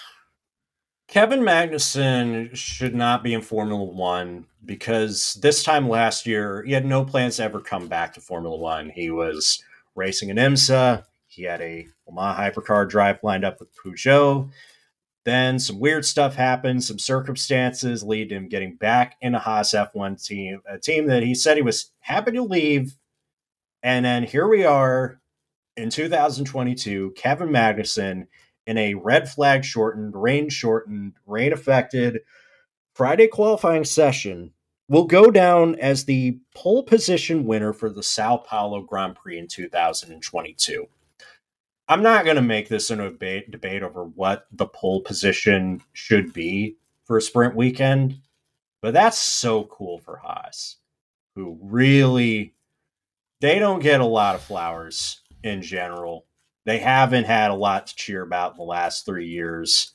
Kevin Magnussen should not be in Formula One because this time last year, he had no plans to ever come back to Formula One. He was racing in IMSA. He had a Le Mans hypercar drive lined up with Peugeot. Then some weird stuff happened. Some circumstances lead to him getting back in a Haas F one team, a team that he said he was happy to leave. And then here we are in two thousand twenty-two, Kevin Magnussen in a red flag shortened, rain shortened, rain affected Friday qualifying session will go down as the pole position winner for the Sao Paulo Grand Prix in two thousand twenty-two. I'm not going to make this an debate, debate over what the pole position should be for a sprint weekend, but that's so cool for Haas, who really, they don't get a lot of flowers in general. They haven't had a lot to cheer about in the last three years.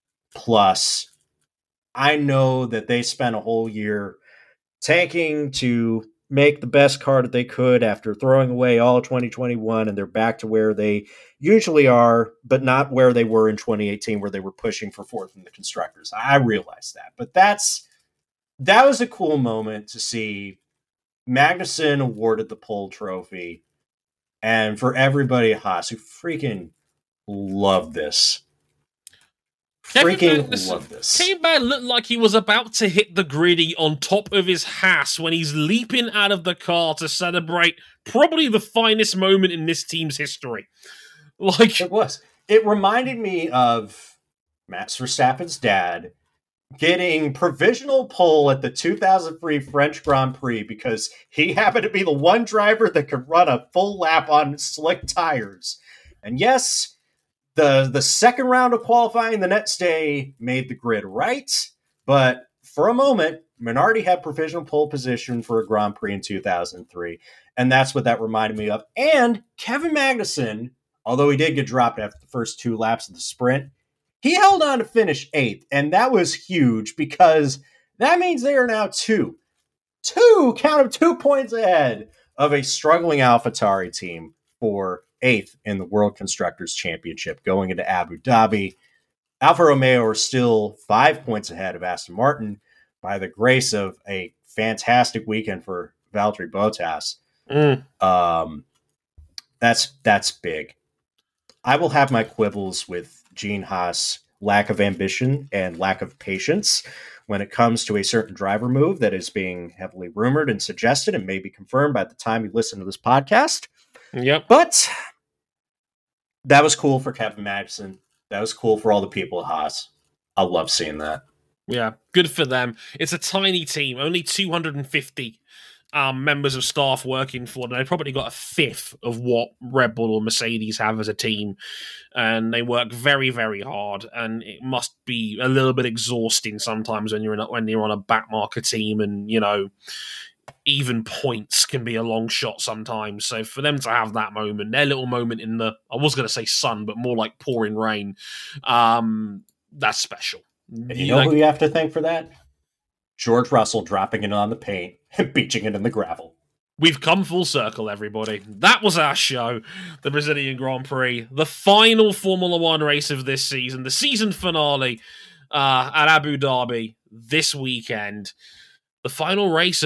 Plus, I know that they spent a whole year tanking to make the best car that they could after throwing away all twenty twenty-one, and they're back to where they usually are, but not where they were in twenty eighteen, where they were pushing for fourth in the constructors. I realize that, but that's that was a cool moment to see Magnussen awarded the pole trophy, and for everybody at Haas who freaking loved this. Kevin Freaking Magnussen love this. Came back, looked like he was about to hit the griddy on top of his Haas when he's leaping out of the car to celebrate probably the finest moment in this team's history. Like, it was. It reminded me of Max Verstappen's dad getting provisional pole at the two thousand three French Grand Prix because he happened to be the one driver that could run a full lap on slick tires. And yes, The the second round of qualifying the next day made the grid right, but for a moment, Minardi had provisional pole position for a Grand Prix in two thousand three, and that's what that reminded me of. And Kevin Magnussen, although he did get dropped after the first two laps of the sprint, he held on to finish eighth, and that was huge because that means they are now two, two, count of two points ahead of a struggling AlphaTauri team for eighth in the World Constructors Championship going into Abu Dhabi. Alfa Romeo are still five points ahead of Aston Martin by the grace of a fantastic weekend for Valtteri Bottas. Mm. Um, that's that's big. I will have my quibbles with Gene Haas' lack of ambition and lack of patience when it comes to a certain driver move that is being heavily rumored and suggested and may be confirmed by the time you listen to this podcast. Yep. But that was cool for Kevin Magnussen. That was cool for all the people at Haas. I love seeing that. Yeah, good for them. It's a tiny team, only two hundred fifty um, members of staff working for them. They've probably got a fifth of what Red Bull or Mercedes have as a team. And they work very, very hard. And it must be a little bit exhausting sometimes when you're in a, when you're on a backmarker team and, you know, even points can be a long shot sometimes. So for them to have that moment, their little moment in the, I was going to say sun, but more like pouring rain, um, that's special. And you know like, who you have to thank for that? George Russell dropping it on the paint and beaching it in the gravel. We've come full circle, everybody. That was our show, the Brazilian Grand Prix, the final Formula One race of this season, the season finale uh, at Abu Dhabi this weekend. The final race of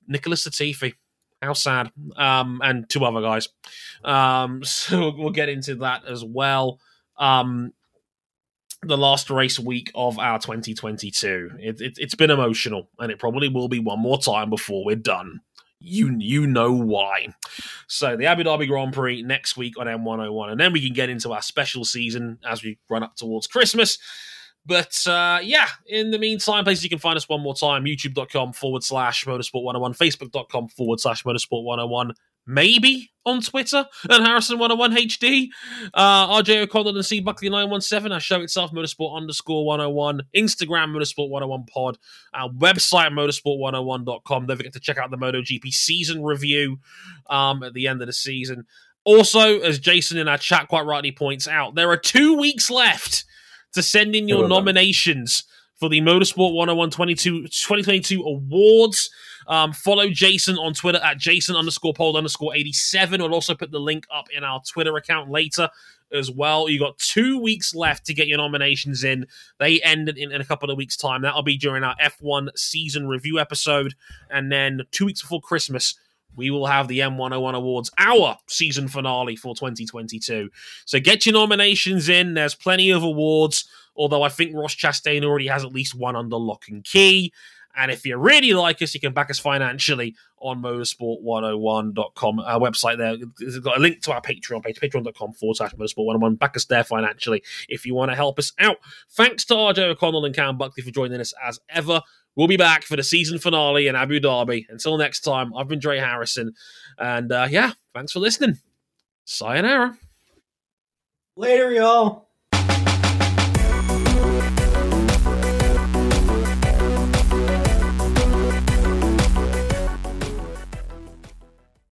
Nicholas Latifi. How sad. Um, and two other guys. Um, so we'll get into that as well. Um, the last race week of our twenty twenty-two. It, it, it's been emotional, and it probably will be one more time before we're done. You you know why. So the Abu Dhabi Grand Prix next week on M one oh one, and then we can get into our special season as we run up towards Christmas. But uh, yeah, in the meantime, places you can find us one more time, youtube.com forward slash motorsport 101, facebook.com forward slash motorsport 101, maybe on Twitter, and Harrison one oh one H D, uh, R J O'Connell and C Buckley nine one seven, our show itself, motorsport underscore 101, Instagram, motorsport one oh one pod, our website, motorsport one oh one dot com. Don't forget to check out the MotoGP season review um, at the end of the season. Also, as Jason in our chat quite rightly points out, there are two weeks left to send in your nominations for the Motorsport one oh one twenty twenty-two awards. Um, follow Jason on Twitter at Jason underscore poll underscore 87. We'll also put the link up in our Twitter account later as well. You got two weeks left to get your nominations in. They end in, in a couple of weeks' time. That'll be during our F one season review episode. And then two weeks before Christmas, we will have the M one oh one Awards, our season finale for twenty twenty-two. So get your nominations in. There's plenty of awards, although I think Ross Chastain already has at least one under lock and key. And if you really like us, you can back us financially on motorsport one oh one dot com, our website there. It's got a link to our Patreon page, patreon.com forward slash motorsport 101. Back us there financially if you want to help us out. Thanks to R J O'Connell and Cam Buckley for joining us as ever. We'll be back for the season finale in Abu Dhabi. Until next time, I've been Dre Harrison. And uh, yeah, thanks for listening. Sayonara. Later, y'all.